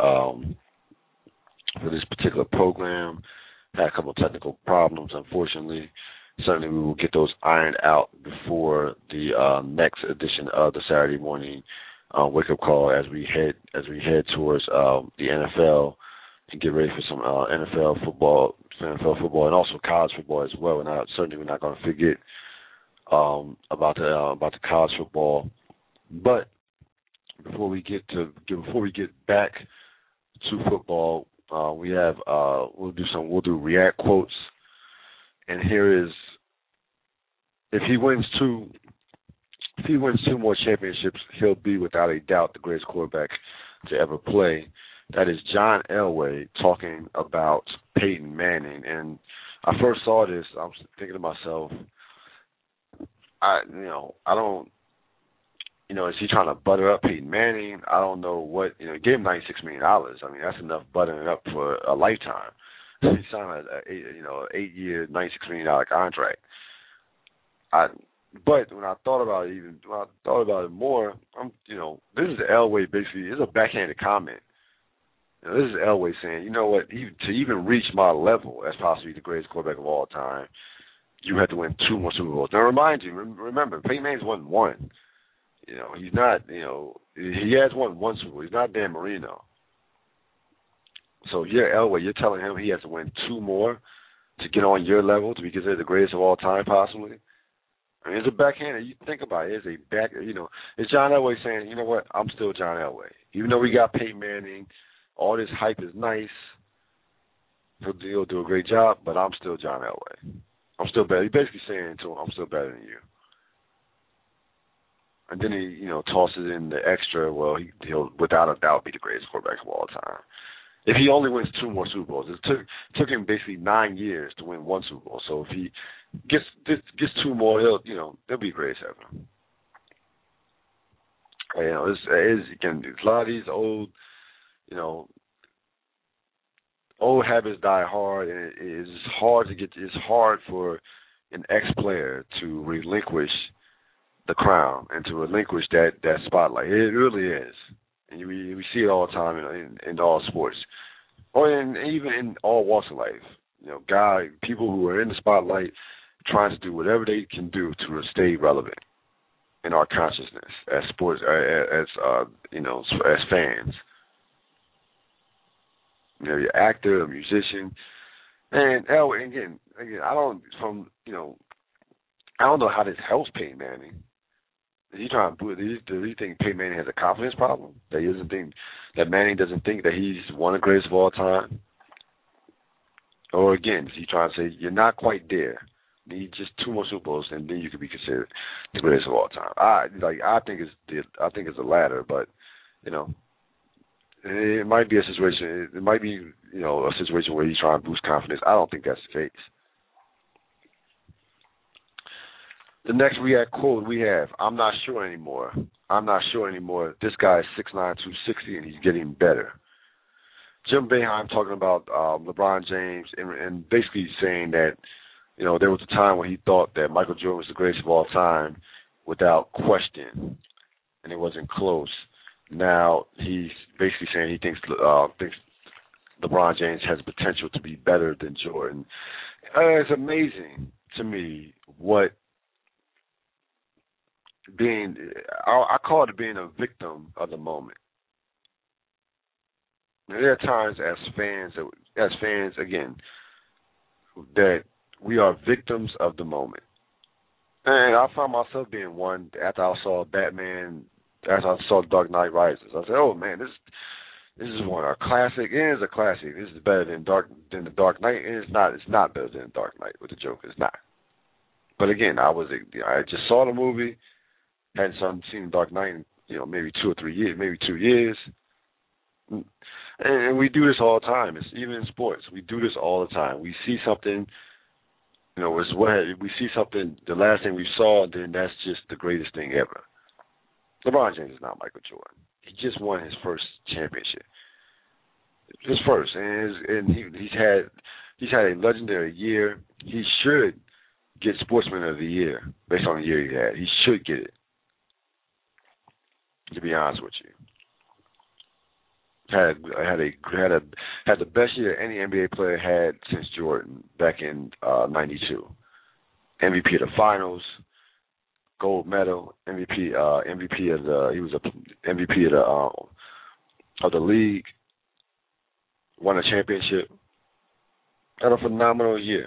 [SPEAKER 2] program. Had a couple of technical problems, unfortunately, certainly we will get those ironed out before the next edition of the Saturday morning wake up call as we head towards the NFL and get ready for some NFL football, and also college football as well. And certainly we're not going to forget about the college football. But before we get back to football, we'll do react quotes. And here is, if he wins two more championships, he'll be without a doubt the greatest quarterback to ever play. That is John Elway talking about Peyton Manning. And I first saw this, I was thinking to myself, is he trying to butter up Peyton Manning? I don't know what, he gave him $96 million. I mean, that's enough buttering up for a lifetime. He signed an 8-year, $96 million contract. But when I thought about it more, this is Elway basically, it's a backhanded comment. This is Elway saying, you know what, to even reach my level as possibly the greatest quarterback of all time, you have to win 2 more Super Bowls. Now, remember, Peyton Manning's won 1. He's not, he has won 1 Super Bowl. He's not Dan Marino. So, Elway, you're telling him he has to win 2 more to get on your level, to be considered the greatest of all time, possibly? I mean, it's a backhand. You think about it. It's John Elway saying, you know what, I'm still John Elway. Even though we got Peyton Manning, all this hype is nice. He'll do a great job, but I'm still John Elway. I'm still better. He's basically saying to him, I'm still better than you. And then he, tosses in the extra, well, he'll without a doubt be the greatest quarterback of all time. If he only wins 2 more Super Bowls, it took him basically 9 years to win 1 Super Bowl. So if he gets 2 more, they'll be greatest ever. Again, a lot of these old habits die hard, and it's hard to it's hard for an ex-player to relinquish the crown and to relinquish that spotlight. It really is. And we see it all the time in all sports, or even in all walks of life. People who are in the spotlight trying to do whatever they can do to stay relevant in our consciousness as sports, as fans. You're an actor, a musician, and again, I don't know how this helps Peyton Manning. Do you think Peyton Manning has a confidence problem? That Manning doesn't think that he's one of the greatest of all time? Or again, is he trying to say you're not quite there? You need just 2 more Super Bowls, and then you could be considered the greatest of all time. I think it's the latter, but it might be a situation. It might be a situation where he's trying to boost confidence. I don't think that's the case. The next react quote we have, I'm not sure anymore. This guy is 6'9", 260, and he's getting better. Jim Boeheim talking about LeBron James and basically saying that, there was a time when he thought that Michael Jordan was the greatest of all time without question, and it wasn't close. Now he's basically saying he thinks LeBron James has potential to be better than Jordan. It's amazing to me what I call it being a victim of the moment. There are times as fans again, that we are victims of the moment. And I found myself being one after I saw Batman, after I saw Dark Knight Rises. I said, oh man, this is one a classic. It is a classic. This is better than the Dark Knight. And it's not better than Dark Knight with the Joker. It's not. But again, I just saw the movie. Hadn't seen Dark Knight in maybe 2 or 3 years, maybe 2 years. And we do this all the time. It's even in sports. We do this all the time. We see something, we see something, the last thing we saw, then that's just the greatest thing ever. LeBron James is not Michael Jordan. He just won his first championship. His first. And he's had a legendary year. He should get Sportsman of the Year based on the year he had. He should get it, to be honest with you. Had the best year any NBA player had since Jordan back in '92. MVP of the finals, gold medal, MVP of the he was a MVP of the league, won a championship. Had a phenomenal year.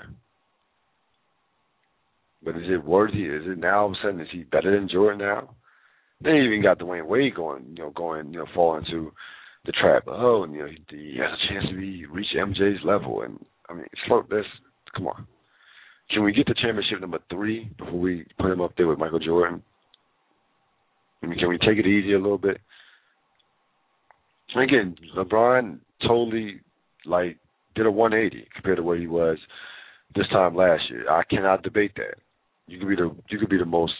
[SPEAKER 2] But is it worthy? Is it now all of a sudden is he better than Jordan now? They even got Dwayne Wade falling into the trap. Oh, and he has a chance to reach MJ's level. And I mean, come on. Can we get to championship number 3 before we put him up there with Michael Jordan? I mean, can we take it easy a little bit? And again, LeBron totally did a 180 compared to where he was this time last year. I cannot debate that. You could be the most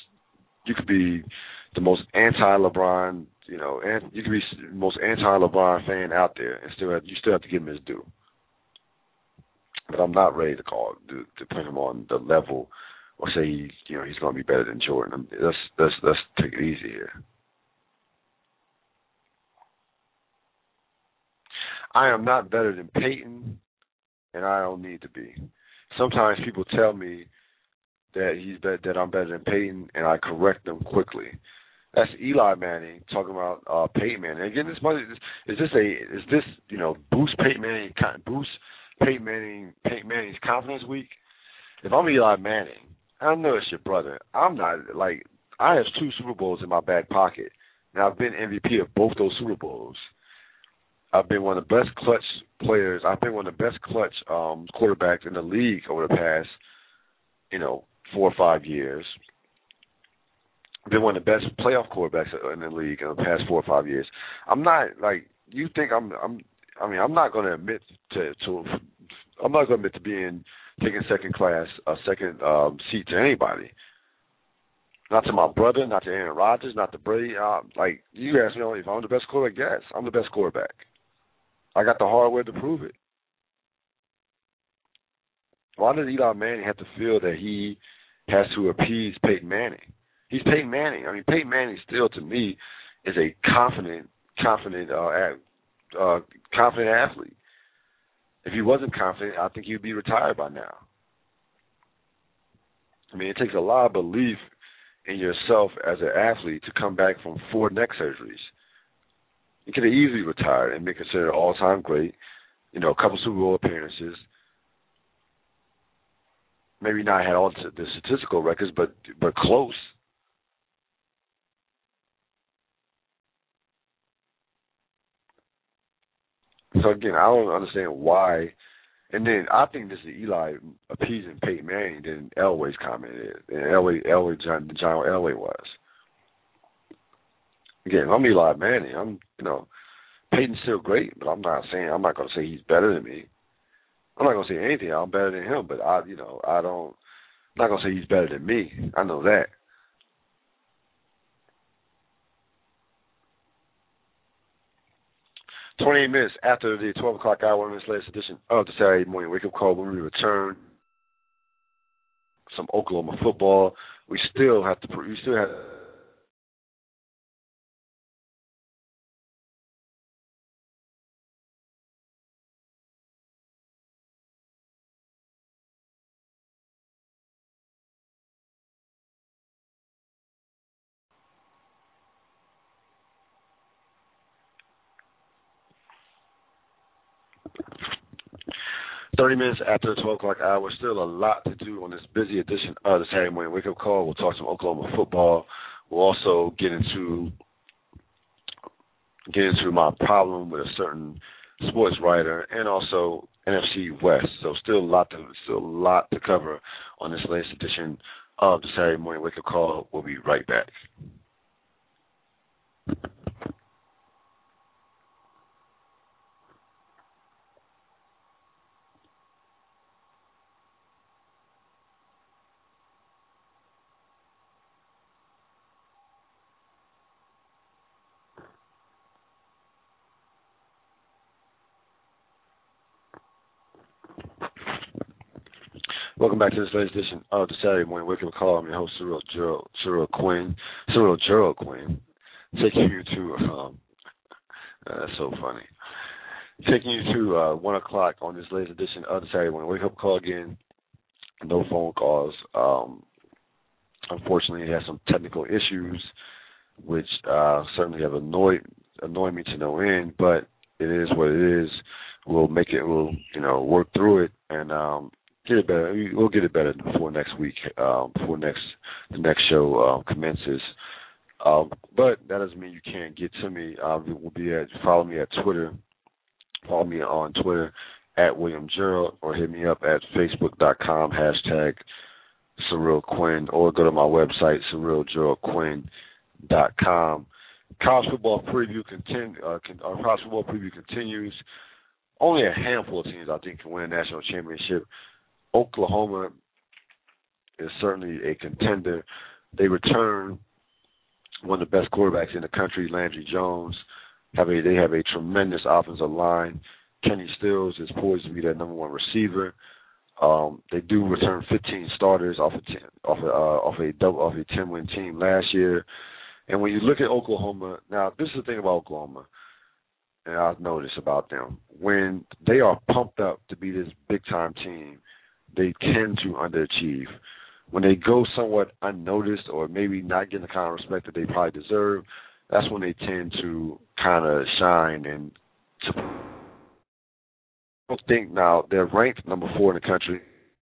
[SPEAKER 2] anti-LeBron, and you could be the most anti-LeBron fan out there, and you still have to give him his due. But I'm not ready to put him on the level or say he's going to be better than Jordan. Let's take it easy here. I am not better than Peyton, and I don't need to be. Sometimes people tell me that I'm better than Peyton, and I correct them quickly. That's Eli Manning talking about Peyton Manning. Again, is this boost Peyton Manning's confidence week? If I'm Eli Manning, I know it's your brother. I'm not I have 2 Super Bowls in my back pocket. Now I've been MVP of both those Super Bowls. I've been one of the best clutch players. I've been one of the best clutch quarterbacks in the league over the past 4 or 5 years. I've been one of the best playoff quarterbacks in the league in the past 4 or 5 years. I'm not you think I'm not going to admit to being taking a second seat to anybody. Not to my brother, not to Aaron Rodgers, not to Brady. You ask me if I'm the best quarterback. Yes, I'm the best quarterback. I got the hardware to prove it. Why does Eli Manning have to feel that he has to appease Peyton Manning? He's Peyton Manning. I mean, Peyton Manning still, to me, is a confident athlete. If he wasn't confident, I think he'd be retired by now. I mean, it takes a lot of belief in yourself as an athlete to come back from 4 neck surgeries. You could have easily retired and been considered all-time great, a couple Super Bowl appearances. Maybe not had all the statistical records, but close. So, again, I don't understand why. And then I think this is Eli appeasing Peyton Manning than Elway's comment is. And John Elway was. Again, I'm Eli Manning. Peyton's still great, but I'm not going to say he's better than me. I'm not going to say anything. I'm better than him, but I'm not going to say he's better than me. I know that. "28 minutes after the 12 o'clock hour in this latest edition of the Saturday Morning Wake Up Call, when we return, some Oklahoma football. We still have. "30 minutes after the 12 o'clock hour, still a lot to do on this busy edition of the Saturday Morning Wake Up Call. We'll talk some Oklahoma football. We'll also get into my problem with a certain sports writer, and also NFC West. So still a lot to cover on this latest edition of the Saturday Morning Wake Up Call. We'll be right back. Welcome back to this latest edition of the Saturday Morning Wake Up Call. I'm your host, Cyril Gerald Quinn, taking you to, that's so funny, taking you to 1 o'clock on this latest edition of the Saturday Morning Wake Up Call again. no phone calls. Unfortunately, he has some technical issues, which certainly have annoyed me to no end. But it is what it is. We'll make it. We'll work through it and get it better. We'll get it better before next week. Before the next show commences. But that doesn't mean you can't get to me. Follow me at Twitter. Follow me on Twitter at William Gerald, or hit me up at facebook.com #Surreal Quinn, or go to my website surrealgeraldquinn.com. College football preview continues. Only a handful of teams I think can win a national championship. Oklahoma is certainly a contender. They return one of the best quarterbacks in the country, Landry Jones. They have a tremendous offensive line. Kenny Stills is poised to be their number one receiver. They do return 15 starters off a 10-win team last year. And when you look at Oklahoma, now this is the thing about Oklahoma, and I've noticed about them. When they are pumped up to be this big-time team, they tend to underachieve. When they go somewhat unnoticed or maybe not getting the kind of respect that they probably deserve, that's when they tend to kind of shine. And I don't think now they're ranked number 4 in the country.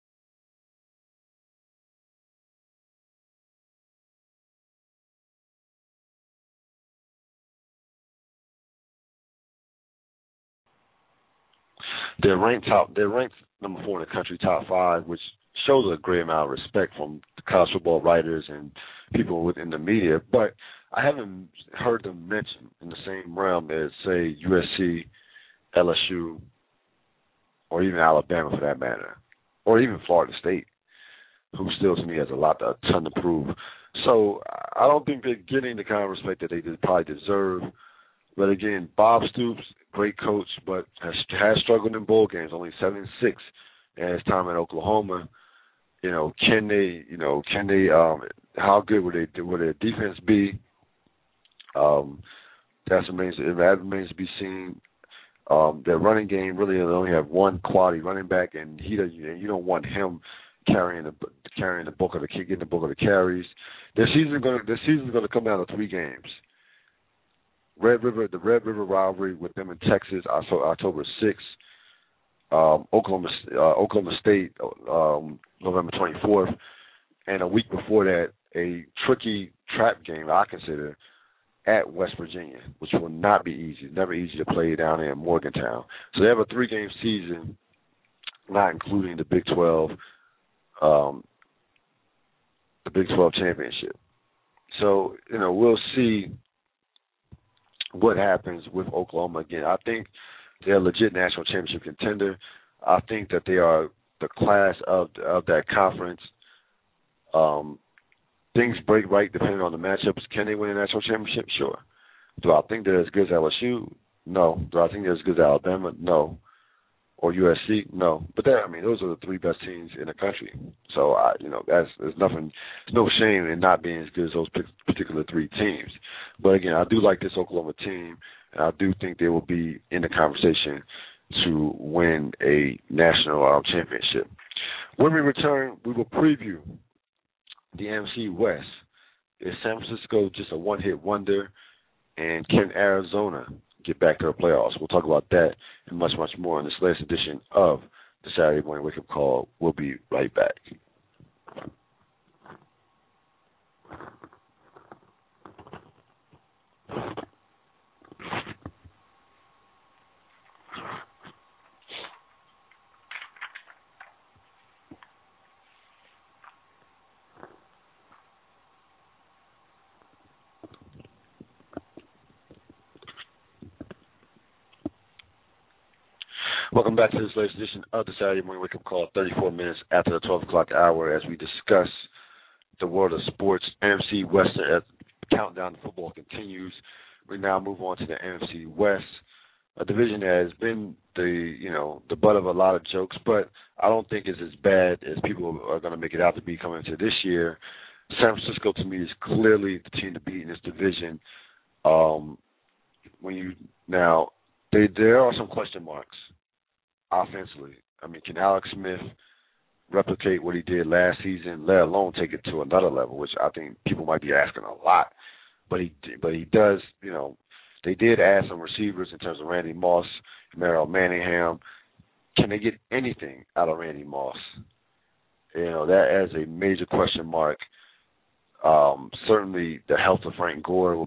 [SPEAKER 2] They're ranked number 4 in the country, top 5, which shows a great amount of respect from the college football writers and people within the media. But I haven't heard them mentioned in the same realm as, say, USC, LSU, or even Alabama for that matter, or even Florida State, who still to me has a ton to prove. So I don't think they're getting the kind of respect that they probably deserve. But again, Bob Stoops, great coach, but has struggled in bowl games, only 7-6 in his time at Oklahoma. Can they, how good will their defense be? That remains to be seen. Their running game really they only have one quality running back, and you don't want him getting the bulk of the carries. This season's going to come down to 3 games. The Red River rivalry with them in Texas, October 6th. Oklahoma State, November 24th, and a week before that, a tricky trap game I consider at West Virginia, which will not be easy. Never easy to play down there in Morgantown. So they have a 3-game season, not including the Big 12, championship. So we'll see what happens with Oklahoma again. I think they're a legit national championship contender. I think that they are the class of that conference. Things break right depending on the matchups. Can they win a national championship? Sure. Do I think they're as good as LSU? No. Do I think they're as good as Alabama? No. Or USC? No. But those are the 3 best teams in the country. So there's no shame in not being as good as those particular 3 teams. But again, I do like this Oklahoma team, and I do think they will be in the conversation to win a national championship. When we return, we will preview the NFC West. Is San Francisco just a one-hit wonder, and can Arizona get back to the playoffs? We'll talk about that and much, much more in this latest edition of the Saturday Morning Wake Up Call. We'll be right back. Welcome back to this latest edition of the Saturday Morning Wake Up Call, 34 minutes after the 12 o'clock hour, as we discuss the world of sports. NFC West countdown to football continues. We now move on to the NFC West, a division that has been the butt of a lot of jokes, but I don't think it's as bad as people are going to make it out to be coming into this year. San Francisco, to me, is clearly the team to beat in this division. There are some question marks offensively. Can Alex Smith replicate what he did last season, let alone take it to another level, which I think people might be asking a lot. But he does, they did add some receivers in terms of Randy Moss, Merrill Manningham. Can they get anything out of Randy Moss? That is a major question mark. Certainly, the health of Frank Gore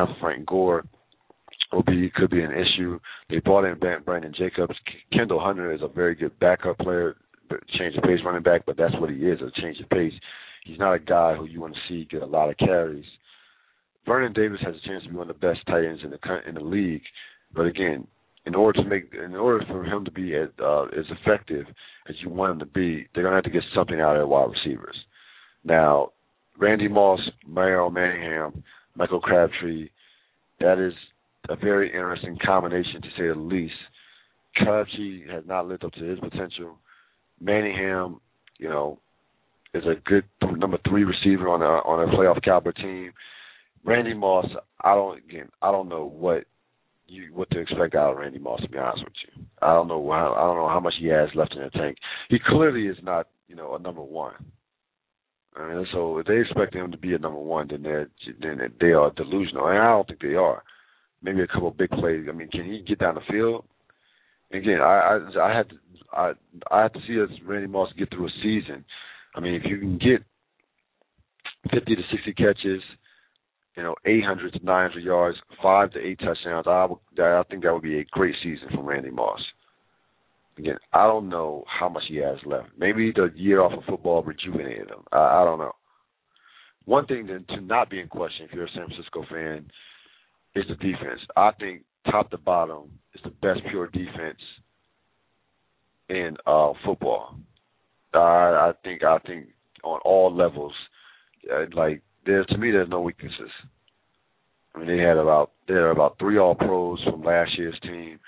[SPEAKER 2] could be an issue. They brought in Brandon Jacobs. Kendall Hunter is a very good backup player, change of pace running back, but that's what he is, a change of pace. He's not a guy who you want to see get a lot of carries. Vernon Davis has a chance to be one of the best tight ends in the league, but again, in order for him to be as effective as you want him to be, they're gonna have to get something out of their wide receivers. Now, Randy Moss, Merrill Manningham, Michael Crabtree, that is a very interesting combination to say the least. Crabtree has not lived up to his potential. Manningham, is a good number 3 receiver on a playoff caliber team. Randy Moss, I don't know what to expect out of Randy Moss, to be honest with you. I don't know how much he has left in the tank. He clearly is not, a number 1. I mean, so if they expect him to be a number 1, then they are delusional, and I don't think they are. Maybe a couple of big plays. I mean, can he get down the field? Again, I have to see Randy Moss get through a season. I mean, if you can get 50 to 60 catches, 800 to 900 yards, 5 to 8 touchdowns, I think that would be a great season for Randy Moss. Again, I don't know how much he has left. Maybe the year off of football rejuvenated him. I don't know. One thing to not be in question if you're a San Francisco fan is the defense. I think top to bottom is the best pure defense in football. I think on all levels, there's no weaknesses. I mean, there are about 3 All-Pros from last year's team.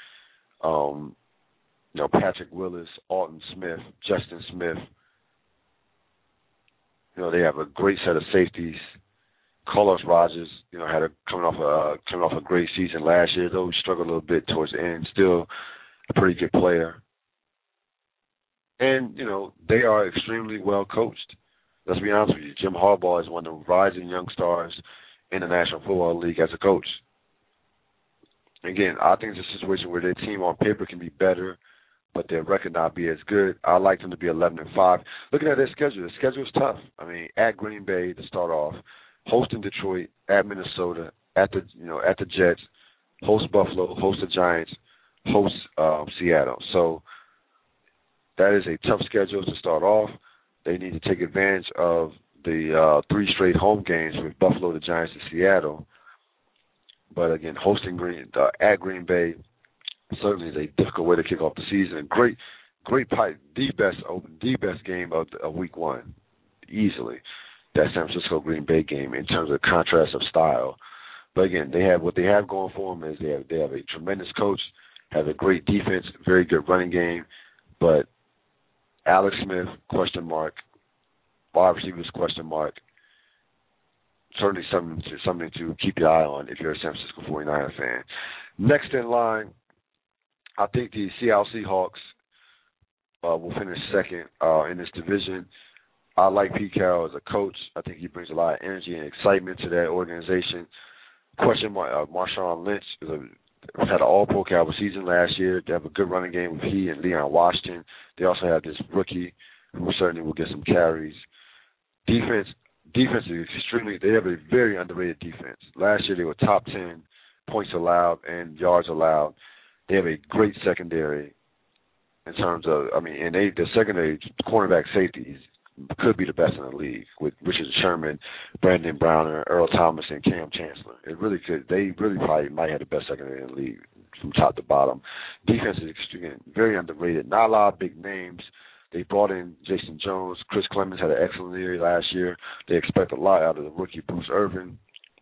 [SPEAKER 2] Patrick Willis, Alton Smith, Justin Smith. They have a great set of safeties. Carlos Rogers, coming off a great season last year, though he struggled a little bit towards the end. Still a pretty good player. And, they are extremely well coached. Let's be honest with you. Jim Harbaugh is one of the rising young stars in the National Football League as a coach. Again, I think it's a situation where their team on paper can be better, but their record not be as good. I like them to be 11-5. Looking at their schedule, the schedule is tough. I mean, at Green Bay to start off, hosting Detroit, at Minnesota, at the Jets, host Buffalo, host the Giants, host Seattle. So that is a tough schedule to start off. They need to take advantage of the 3 straight home games with Buffalo, the Giants, and Seattle. But again, hosting at Green Bay certainly is a difficult way to kick off the season. Great pipe, the best game of Week 1, easily. That San Francisco Green Bay game in terms of contrast of style. But again, what they have going for them is they have a tremendous coach, have a great defense, very good running game, but Alex Smith, question mark, wide receivers, question mark. Certainly something to keep your eye on if you're a San Francisco 49er fan. Next in line, I think the Seattle Seahawks will finish second in this division. I like Pete Carroll as a coach. I think he brings a lot of energy and excitement to that organization. Question mark, Marshawn Lynch had an all-pro caliber season last year. They have a good running game with he and Leon Washington. They also have this rookie who certainly will get some carries. Defense is they have a very underrated defense. Last year they were top 10 points allowed and yards allowed. They have a great secondary in terms of, the secondary cornerback safeties could be the best in the league with Richard Sherman, Brandon Browner, Earl Thomas, and Cam Chancellor. It really could. They really probably might have the best secondary in the league from top to bottom. Defense is extremely, very underrated. Not a lot of big names. They brought in Jason Jones. Chris Clemens had an excellent year last year. They expect a lot out of the rookie Bruce Irvin.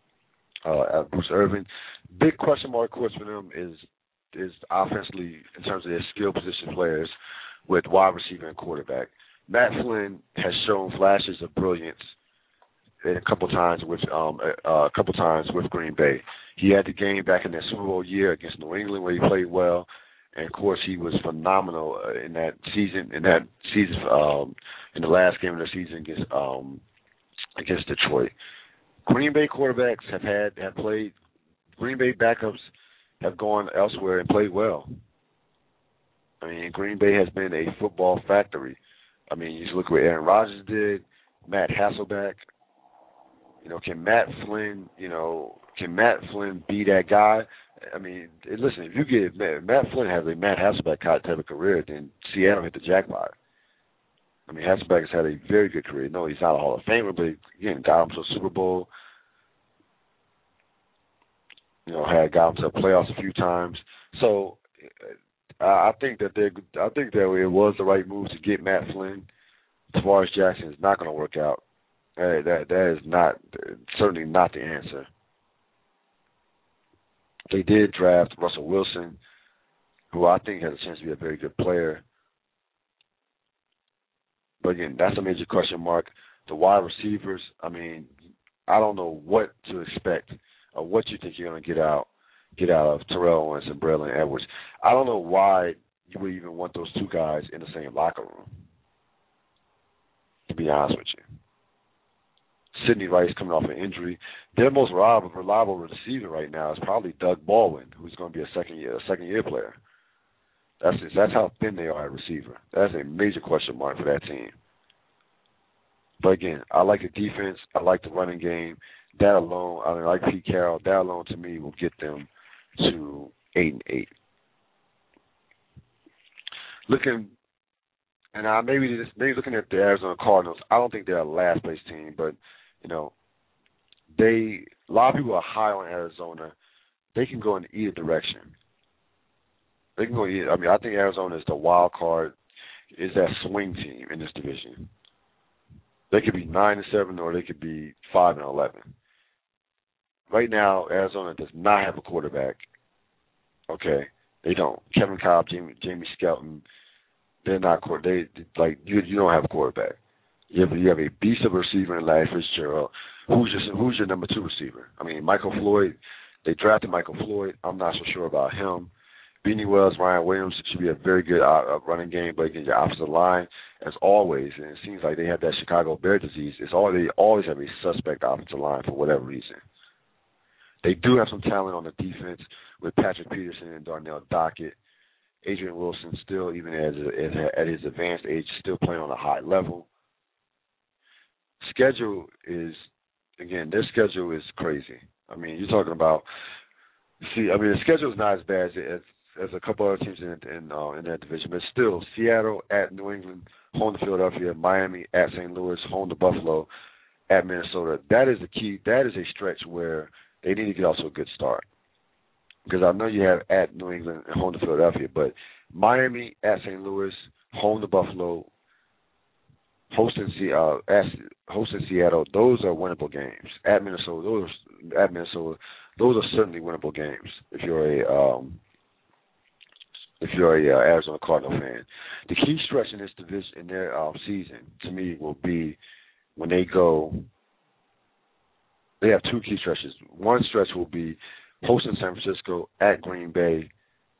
[SPEAKER 2] Big question mark, of course, for them is offensively in terms of their skill position players with wide receiver and quarterback. Matt Flynn has shown flashes of brilliance a couple times with Green Bay. He had the game back in that Super Bowl year against New England where he played well, and of course he was phenomenal in that season in the last game of the season against Detroit. Green Bay quarterbacks have played. Green Bay backups have gone elsewhere and played well. I mean, Green Bay has been a football factory. I mean, you just look at what Aaron Rodgers did, Matt Hasselbeck. Can Matt Flynn be that guy? I mean, listen, if you get Matt Flynn has a Matt Hasselbeck type of career, then Seattle hit the jackpot. I mean, Hasselbeck has had a very good career. No, he's not a Hall of Famer, but again, got him to a Super Bowl. Got him to the playoffs a few times. So I think that it was the right move to get Matt Flynn. Tavares Jackson is not going to work out. That is certainly not the answer. They did draft Russell Wilson, who I think has a chance to be a very good player. But again, that's a major question mark. The wide receivers, I mean, I don't know what to expect or what you think you're going to get out of Terrell Owens and Braylon Edwards. I don't know why you would even want those two guys in the same locker room, to be honest with you. Sidney Rice coming off an injury. Their most reliable receiver right now is probably Doug Baldwin, who's going to be a second year player. That's how thin they are at receiver. That's a major question mark for that team. But again, I like the defense. I like the running game. That alone, I like Pete Carroll. That alone to me will get them to 8-8. Looking at the Arizona Cardinals, I don't think they're a last place team, but a lot of people are high on Arizona. They can go in either direction. They can go either. I mean, I think Arizona is the wild card, is that swing team in this division. They could be 9-7 or they could be 5-11. Right now, Arizona does not have a quarterback. Okay, they don't. Kevin Cobb, Jamie Skelton, they're not. You don't have a quarterback. You have a beast of a receiver in Larry Fitzgerald. Who's your number two receiver? I mean, Michael Floyd. They drafted Michael Floyd. I'm not so sure about him. Beanie Wells, Ryan Williams should be a very good running game, but again, your offensive line, as always, and it seems like they have that Chicago Bear disease. They always have a suspect offensive line for whatever reason. They do have some talent on the defense with Patrick Peterson and Darnell Dockett. Adrian Wilson still, even at his advanced age, still playing on a high level. Their schedule is crazy. I mean, you're talking about. The schedule is not as bad as a couple other teams in that division, but still, Seattle at New England, home to Philadelphia, Miami at St. Louis, home to Buffalo, at Minnesota. That is the key. That is a stretch where they need to get off to a good start. Because I know you have at New England and home to Philadelphia, but Miami at St. Louis, home to Buffalo, hosting Seattle, those are winnable games. At Minnesota, those are certainly winnable games if you're a Arizona Cardinal fan. The key stretch in this division, in their season, to me, will be when they go. They have two key stretches. One stretch will be hosting San Francisco, at Green Bay,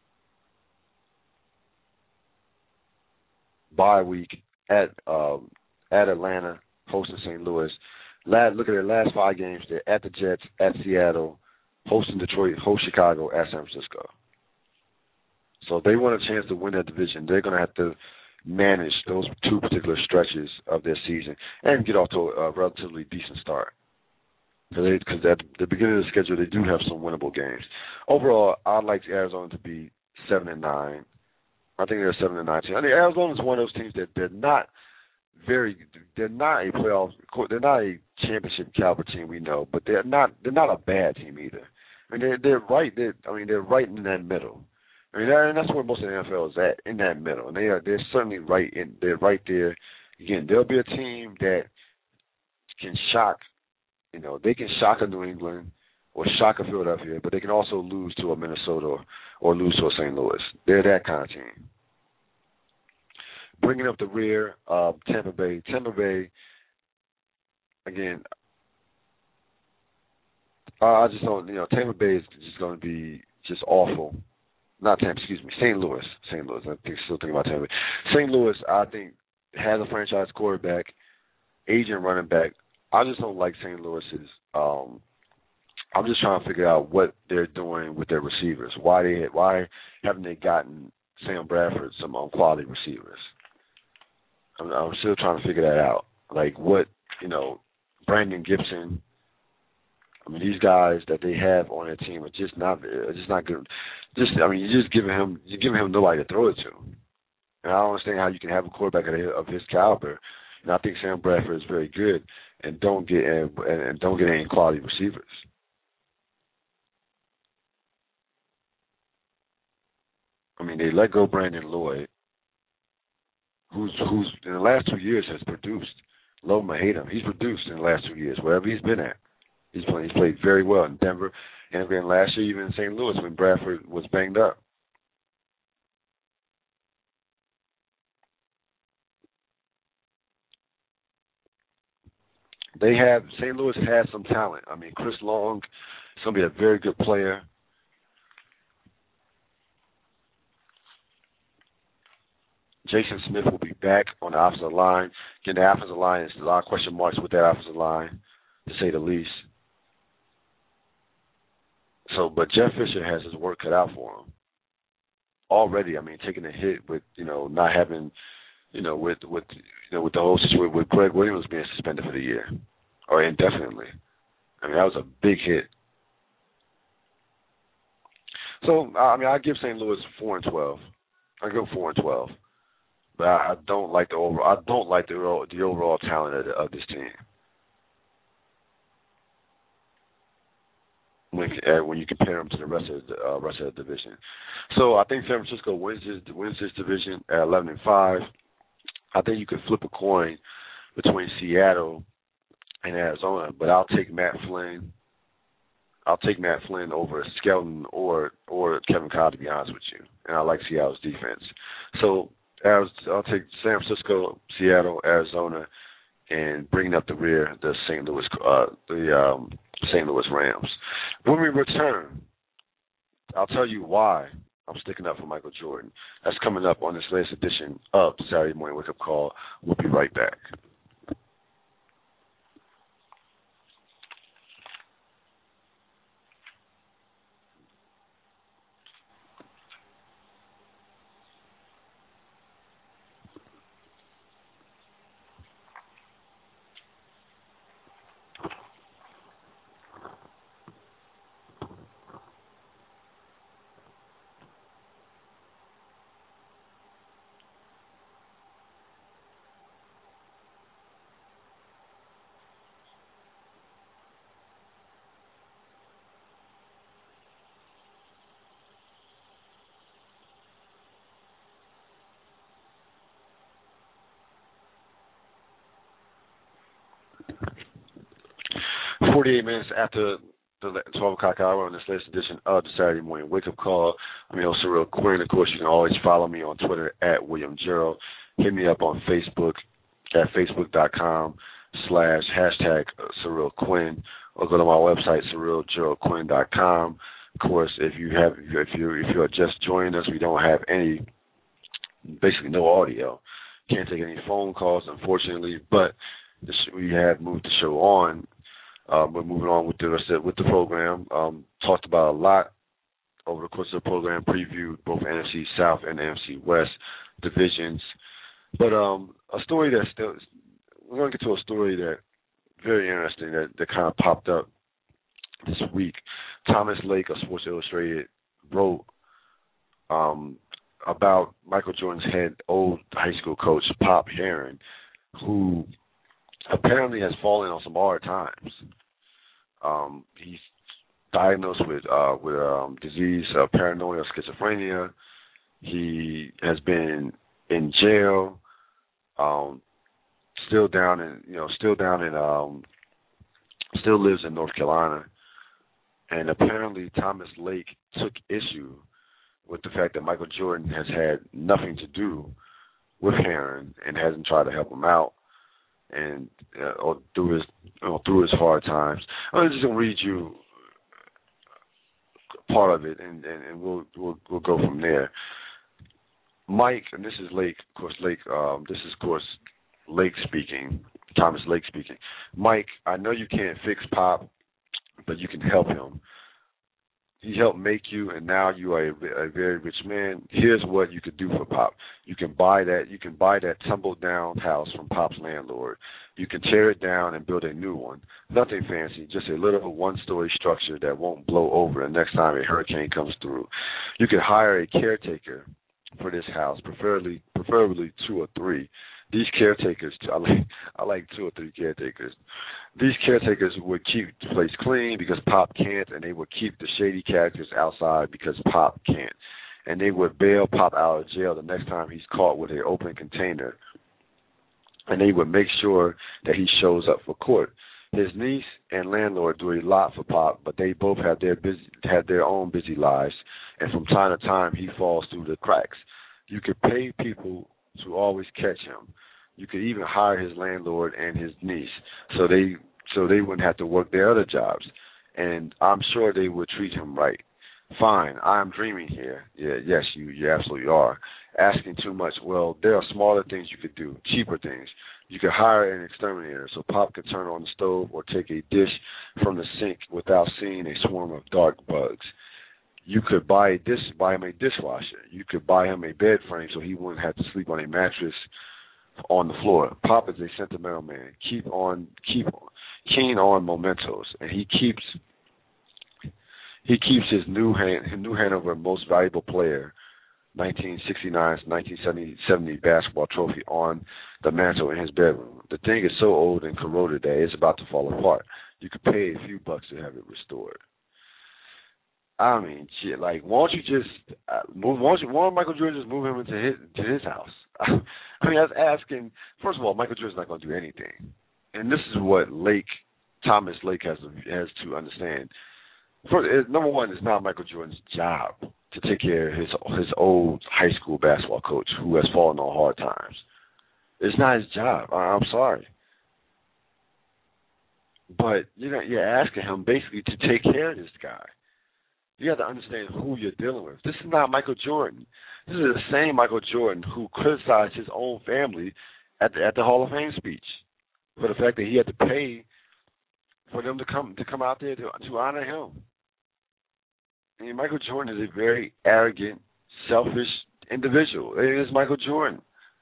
[SPEAKER 2] bye week at Atlanta, hosting St. Louis. Look at their last 5 games. They're at the Jets, at Seattle, hosting Detroit, host Chicago, at San Francisco. So if they want a chance to win that division, they're going to have to manage those two particular stretches of their season and get off to a relatively decent start. Because at the beginning of the schedule, they do have some winnable games. Overall, I'd like Arizona to be 7-9. I think they're 7-9 team. I mean, Arizona is one of those teams that they're not a playoff, they're not a championship caliber team, we know, but they're not a bad team either. I mean, they're right in that middle. I mean, and that's where most of the NFL is at, in that middle. And they're certainly they're right there. Again, there'll be a team that can shock. They can shock a New England or shock a Philadelphia, but they can also lose to a Minnesota or lose to a St. Louis. They're that kind of team. Bringing up the rear, Tampa Bay. Tampa Bay, again, I just don't, Tampa Bay is just going to be just awful. Not Tampa, excuse me, St. Louis. I'm still thinking about Tampa Bay. St. Louis, I think has a franchise quarterback, aging running back. I just don't like St. Louis's. I'm just trying to figure out what they're doing with their receivers. Why haven't they gotten Sam Bradford some quality receivers? I'm still trying to figure that out. Like what, Brandon Gibson. I mean, these guys that they have on their team are just not good. You're giving him nobody to throw it to. And I don't understand how you can have a quarterback of his caliber. And I think Sam Bradford is very good, and don't get any quality receivers. I mean, they let go Brandon Lloyd, who's in the last 2 years has produced. Love him or hate him, he's produced in the last 2 years, wherever he's been at. He's played very well in Denver, and again last year even in St. Louis when Bradford was banged up. St. Louis has some talent. I mean, Chris Long is going to be a very good player. Jason Smith will be back on the offensive line. Again, the offensive line is a lot of question marks with that offensive line, to say the least. But Jeff Fisher has his work cut out for him already. I mean, taking a hit with not having with the whole situation with Greg Williams being suspended for the year or indefinitely. I mean, that was a big hit. So I give St. Louis 4-12. I go 4-12. But I don't like the overall talent of this team. When you compare them to the rest of the division, so I think San Francisco wins this division at 11-5. I think you could flip a coin between Seattle and Arizona, but I'll take Matt Flynn. I'll take Matt Flynn over Skelton or Kevin Cobb, to be honest with you. And I like Seattle's defense. So I'll take San Francisco, Seattle, Arizona, and bringing up the rear the St. Louis Rams. When we return, I'll tell you why I'm sticking up for Michael Jordan. That's coming up on this latest edition of the Saturday Morning Wake Up Call. We'll be right back. 48 minutes after the 12 o'clock hour on this latest edition of the Saturday Morning Wake Up Call. I'm your host, Surreal Quinn. Of course, you can always follow me on Twitter at William Gerald. Hit me up on Facebook at facebook.com/Surreal Quinn, or go to my website, surrealgeraldquinn.com. Of course, if you are just joining us, we don't have basically no audio. Can't take any phone calls, unfortunately, but we have moved the show on. We're moving on with the program. Talked about a lot over the course of the program. Previewed both NFC South and NFC West divisions. But a story we're going to get to a story that very interesting that kind of popped up this week. Thomas Lake of Sports Illustrated wrote about Michael Jordan's old high school coach, Pop Heron, who apparently has fallen on some hard times. He's diagnosed with disease, paranoia, schizophrenia. He has been in jail. Still lives in North Carolina, and apparently Thomas Lake took issue with the fact that Michael Jordan has had nothing to do with Heron and hasn't tried to help him out, and or through his hard times. I'm just gonna read you part of it, and we'll go from there. Mike, and this is Lake, of course, Lake, this is, of course, Lake speaking, Thomas Lake speaking. Mike, I know you can't fix Pop, but you can help him. He helped make you, and now you are a very rich man. Here's what you could do for Pop. You can buy that tumbled down house from Pop's landlord. You can tear it down and build a new one. Nothing fancy, just a little one-story structure that won't blow over the next time a hurricane comes through. You can hire a caretaker for this house, preferably 2 or 3. These caretakers, I like 2 or 3 caretakers. These caretakers would keep the place clean because Pop can't, and they would keep the shady characters outside because Pop can't. And they would bail Pop out of jail the next time he's caught with an open container. And they would make sure that he shows up for court. His niece and landlord do a lot for Pop, but they both have their own busy lives, and from time to time he falls through the cracks. You could pay people to always catch him. You could even hire his landlord and his niece, so they wouldn't have to work their other jobs, and I'm sure they would treat him right. Fine, I'm dreaming here. Yes, you absolutely are. Asking too much. Well, there are smaller things you could do, cheaper things. You could hire an exterminator so Pop could turn on the stove or take a dish from the sink without seeing a swarm of dark bugs. You could buy him a dishwasher. You could buy him a bed frame so he wouldn't have to sleep on a mattress on the floor. Pop is a sentimental man. Keen on mementos, and he keeps his New Hanover Most Valuable Player 1969-1970 basketball trophy on the mantle in his bedroom. The thing is so old and corroded that it's about to fall apart. You could pay a few bucks to have it restored. I mean, shit. Like, why don't Michael Jordan just move him into his house? I mean, that's asking. First of all, Michael Jordan's not going to do anything, and this is what Thomas Lake has to understand. First, number one, it's not Michael Jordan's job to take care of his old high school basketball coach who has fallen on hard times. It's not his job. I'm sorry. But you're asking him basically to take care of this guy. You have to understand who you're dealing with. This is not Michael Jordan. This is the same Michael Jordan who criticized his own family at the Hall of Fame speech for the fact that he had to pay for them to come out there to honor him. I mean, Michael Jordan is a very arrogant, selfish individual. It is Michael Jordan.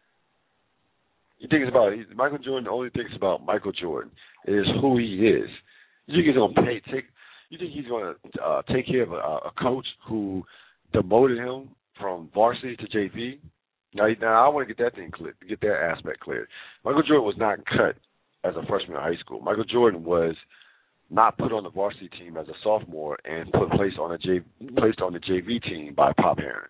[SPEAKER 2] Michael Jordan only thinks about Michael Jordan. It is who he is. You think he's going to take care of a coach who demoted him from varsity to JV? Now I want to get that aspect clear. Michael Jordan was not cut as a freshman in high school. Michael Jordan was not put on the varsity team as a sophomore and placed on the JV team by Pop Herron.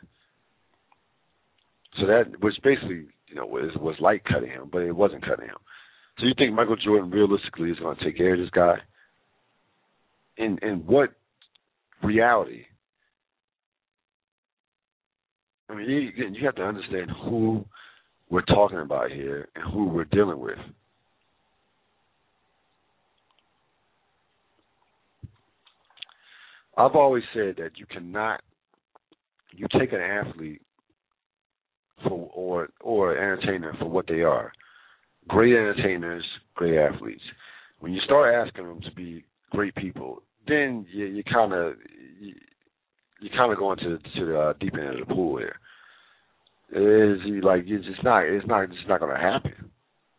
[SPEAKER 2] So that, which basically, was like cutting him, but it wasn't cutting him. So you think Michael Jordan realistically is going to take care of this guy? In what reality? I mean, you have to understand who we're talking about here and who we're dealing with. I've always said that you take an athlete or an entertainer for what they are. Great entertainers, great athletes. When you start asking them to be great people, then you kind of go into the deep end of the pool here. It's just not going to happen.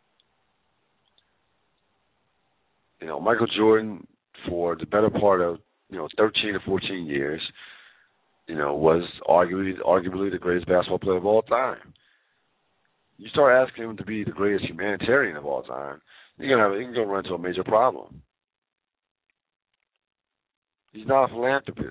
[SPEAKER 2] Michael Jordan, for the better part of 13 or 14 years, was arguably the greatest basketball player of all time. You start asking him to be the greatest humanitarian of all time, you're going to run into a major problem. He's not a philanthropist.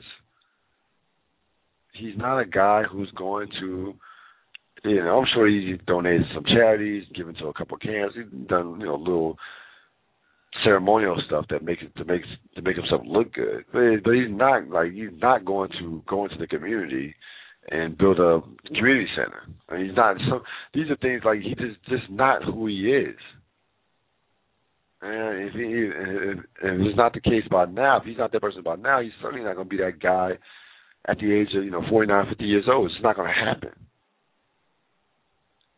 [SPEAKER 2] He's not a guy who's going to, I'm sure he donated some charities, given to a couple of camps. He's done, little ceremonial stuff that make himself look good. But he's not going to go into the community and build a community center. I mean, he's not. So these are things like he's just not who he is. And if it's not the case by now, if he's not that person by now, he's certainly not going to be that guy at the age of 49, 50 years old. It's not going to happen.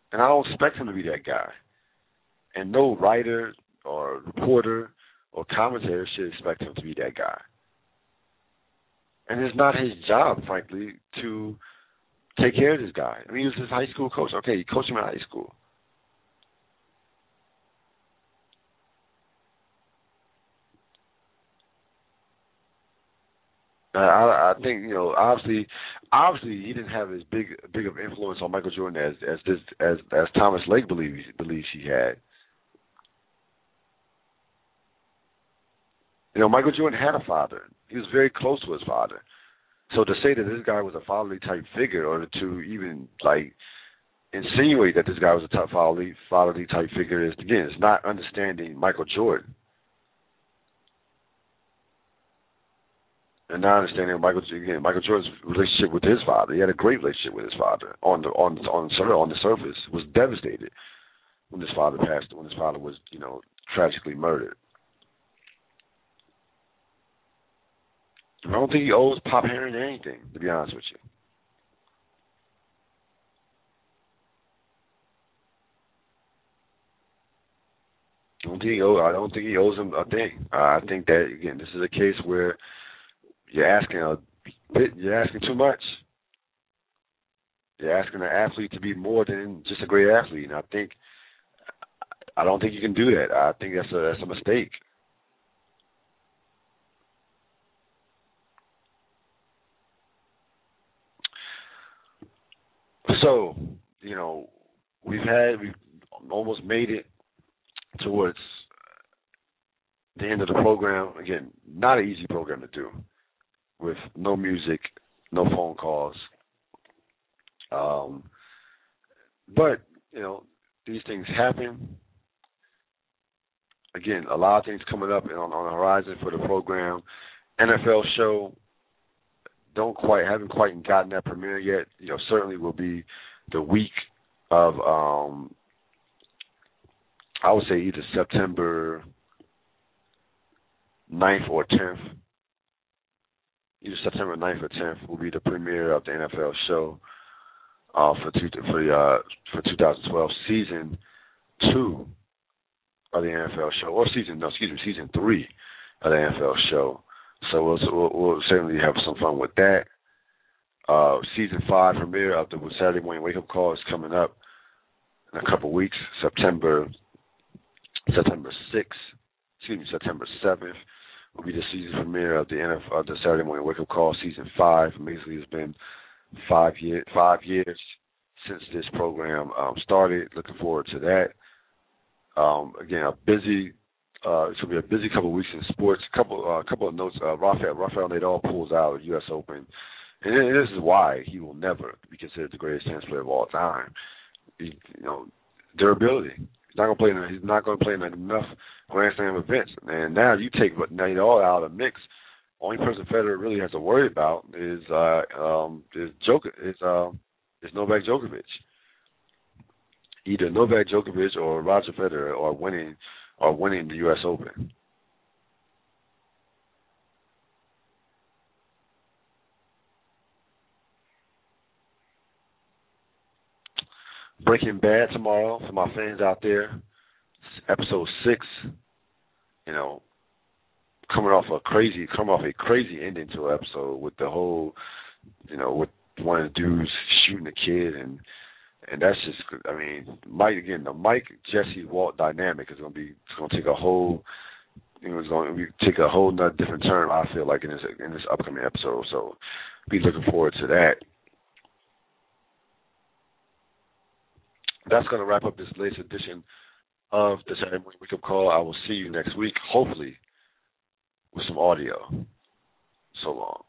[SPEAKER 2] And I don't expect him to be that guy. And no writer or reporter or commentator should expect him to be that guy. And it's not his job, frankly, to take care of this guy. I mean, he was his high school coach. Okay, he coached him in high school. I think, you know, obviously he didn't have as big of influence on Michael Jordan as Thomas Lake believes he had. You know, Michael Jordan had a father. He was very close to his father. So to say that this guy was a fatherly type figure, or to even like insinuate that this guy was a tough fatherly type figure, is, again, it's not understanding Michael Jordan. And not understanding Michael Jordan's relationship with his father. He had a great relationship with his father. On the surface, was devastated when his father passed. When his father was, you know, tragically murdered. I don't think he owes Pop Herring anything, to be honest with you. I don't think he owes him a thing. I think that, again, this is a case where you're asking too much. You're asking an athlete to be more than just a great athlete, and I don't think you can do that. I think that's a mistake. So, you know, we've almost made it towards the end of the program. Again, not an easy program to do, with no music, no phone calls. But, you know, these things happen. Again, a lot of things coming up on the horizon for the program. NFL show, haven't quite gotten that premiere yet. You know, certainly will be the week of, I would say either September 9th or 10th. Either September 9th or 10th will be the premiere of the NFL show for 2012 season 2 of the NFL show, or season 3 of the NFL show. So we'll certainly have some fun with that. Season 5 premiere of the Saturday Morning Wake Up Call is coming up in a couple weeks. September 7th will be the season premiere of the Saturday Morning Wake Up Call, season 5. Basically, it's been 5 years since this program started. Looking forward to that. Again, it's gonna be a busy couple of weeks in sports. Couple of notes. Rafael Nadal pulls out of the U.S. Open, and this is why he will never be considered the greatest tennis player of all time. Durability. He's not going to play in enough Grand Slam events. And now you take Nadal out of the mix. Only person Federer really has to worry about is Novak Djokovic. Either Novak Djokovic or Roger Federer are winning the U.S. Open. Breaking Bad tomorrow for my fans out there. Episode 6. You know, coming off a crazy ending to an episode with the whole, with one of the dudes shooting a kid, and that's just, I mean, the Mike, Jesse, Walt dynamic is going to take a whole, it's going to take a whole nother different turn, I feel like, in this upcoming episode. So be looking forward to that. That's going to wrap up this latest edition of the Saturday Morning Wake Up Call. I will see you next week, hopefully with some audio. So long.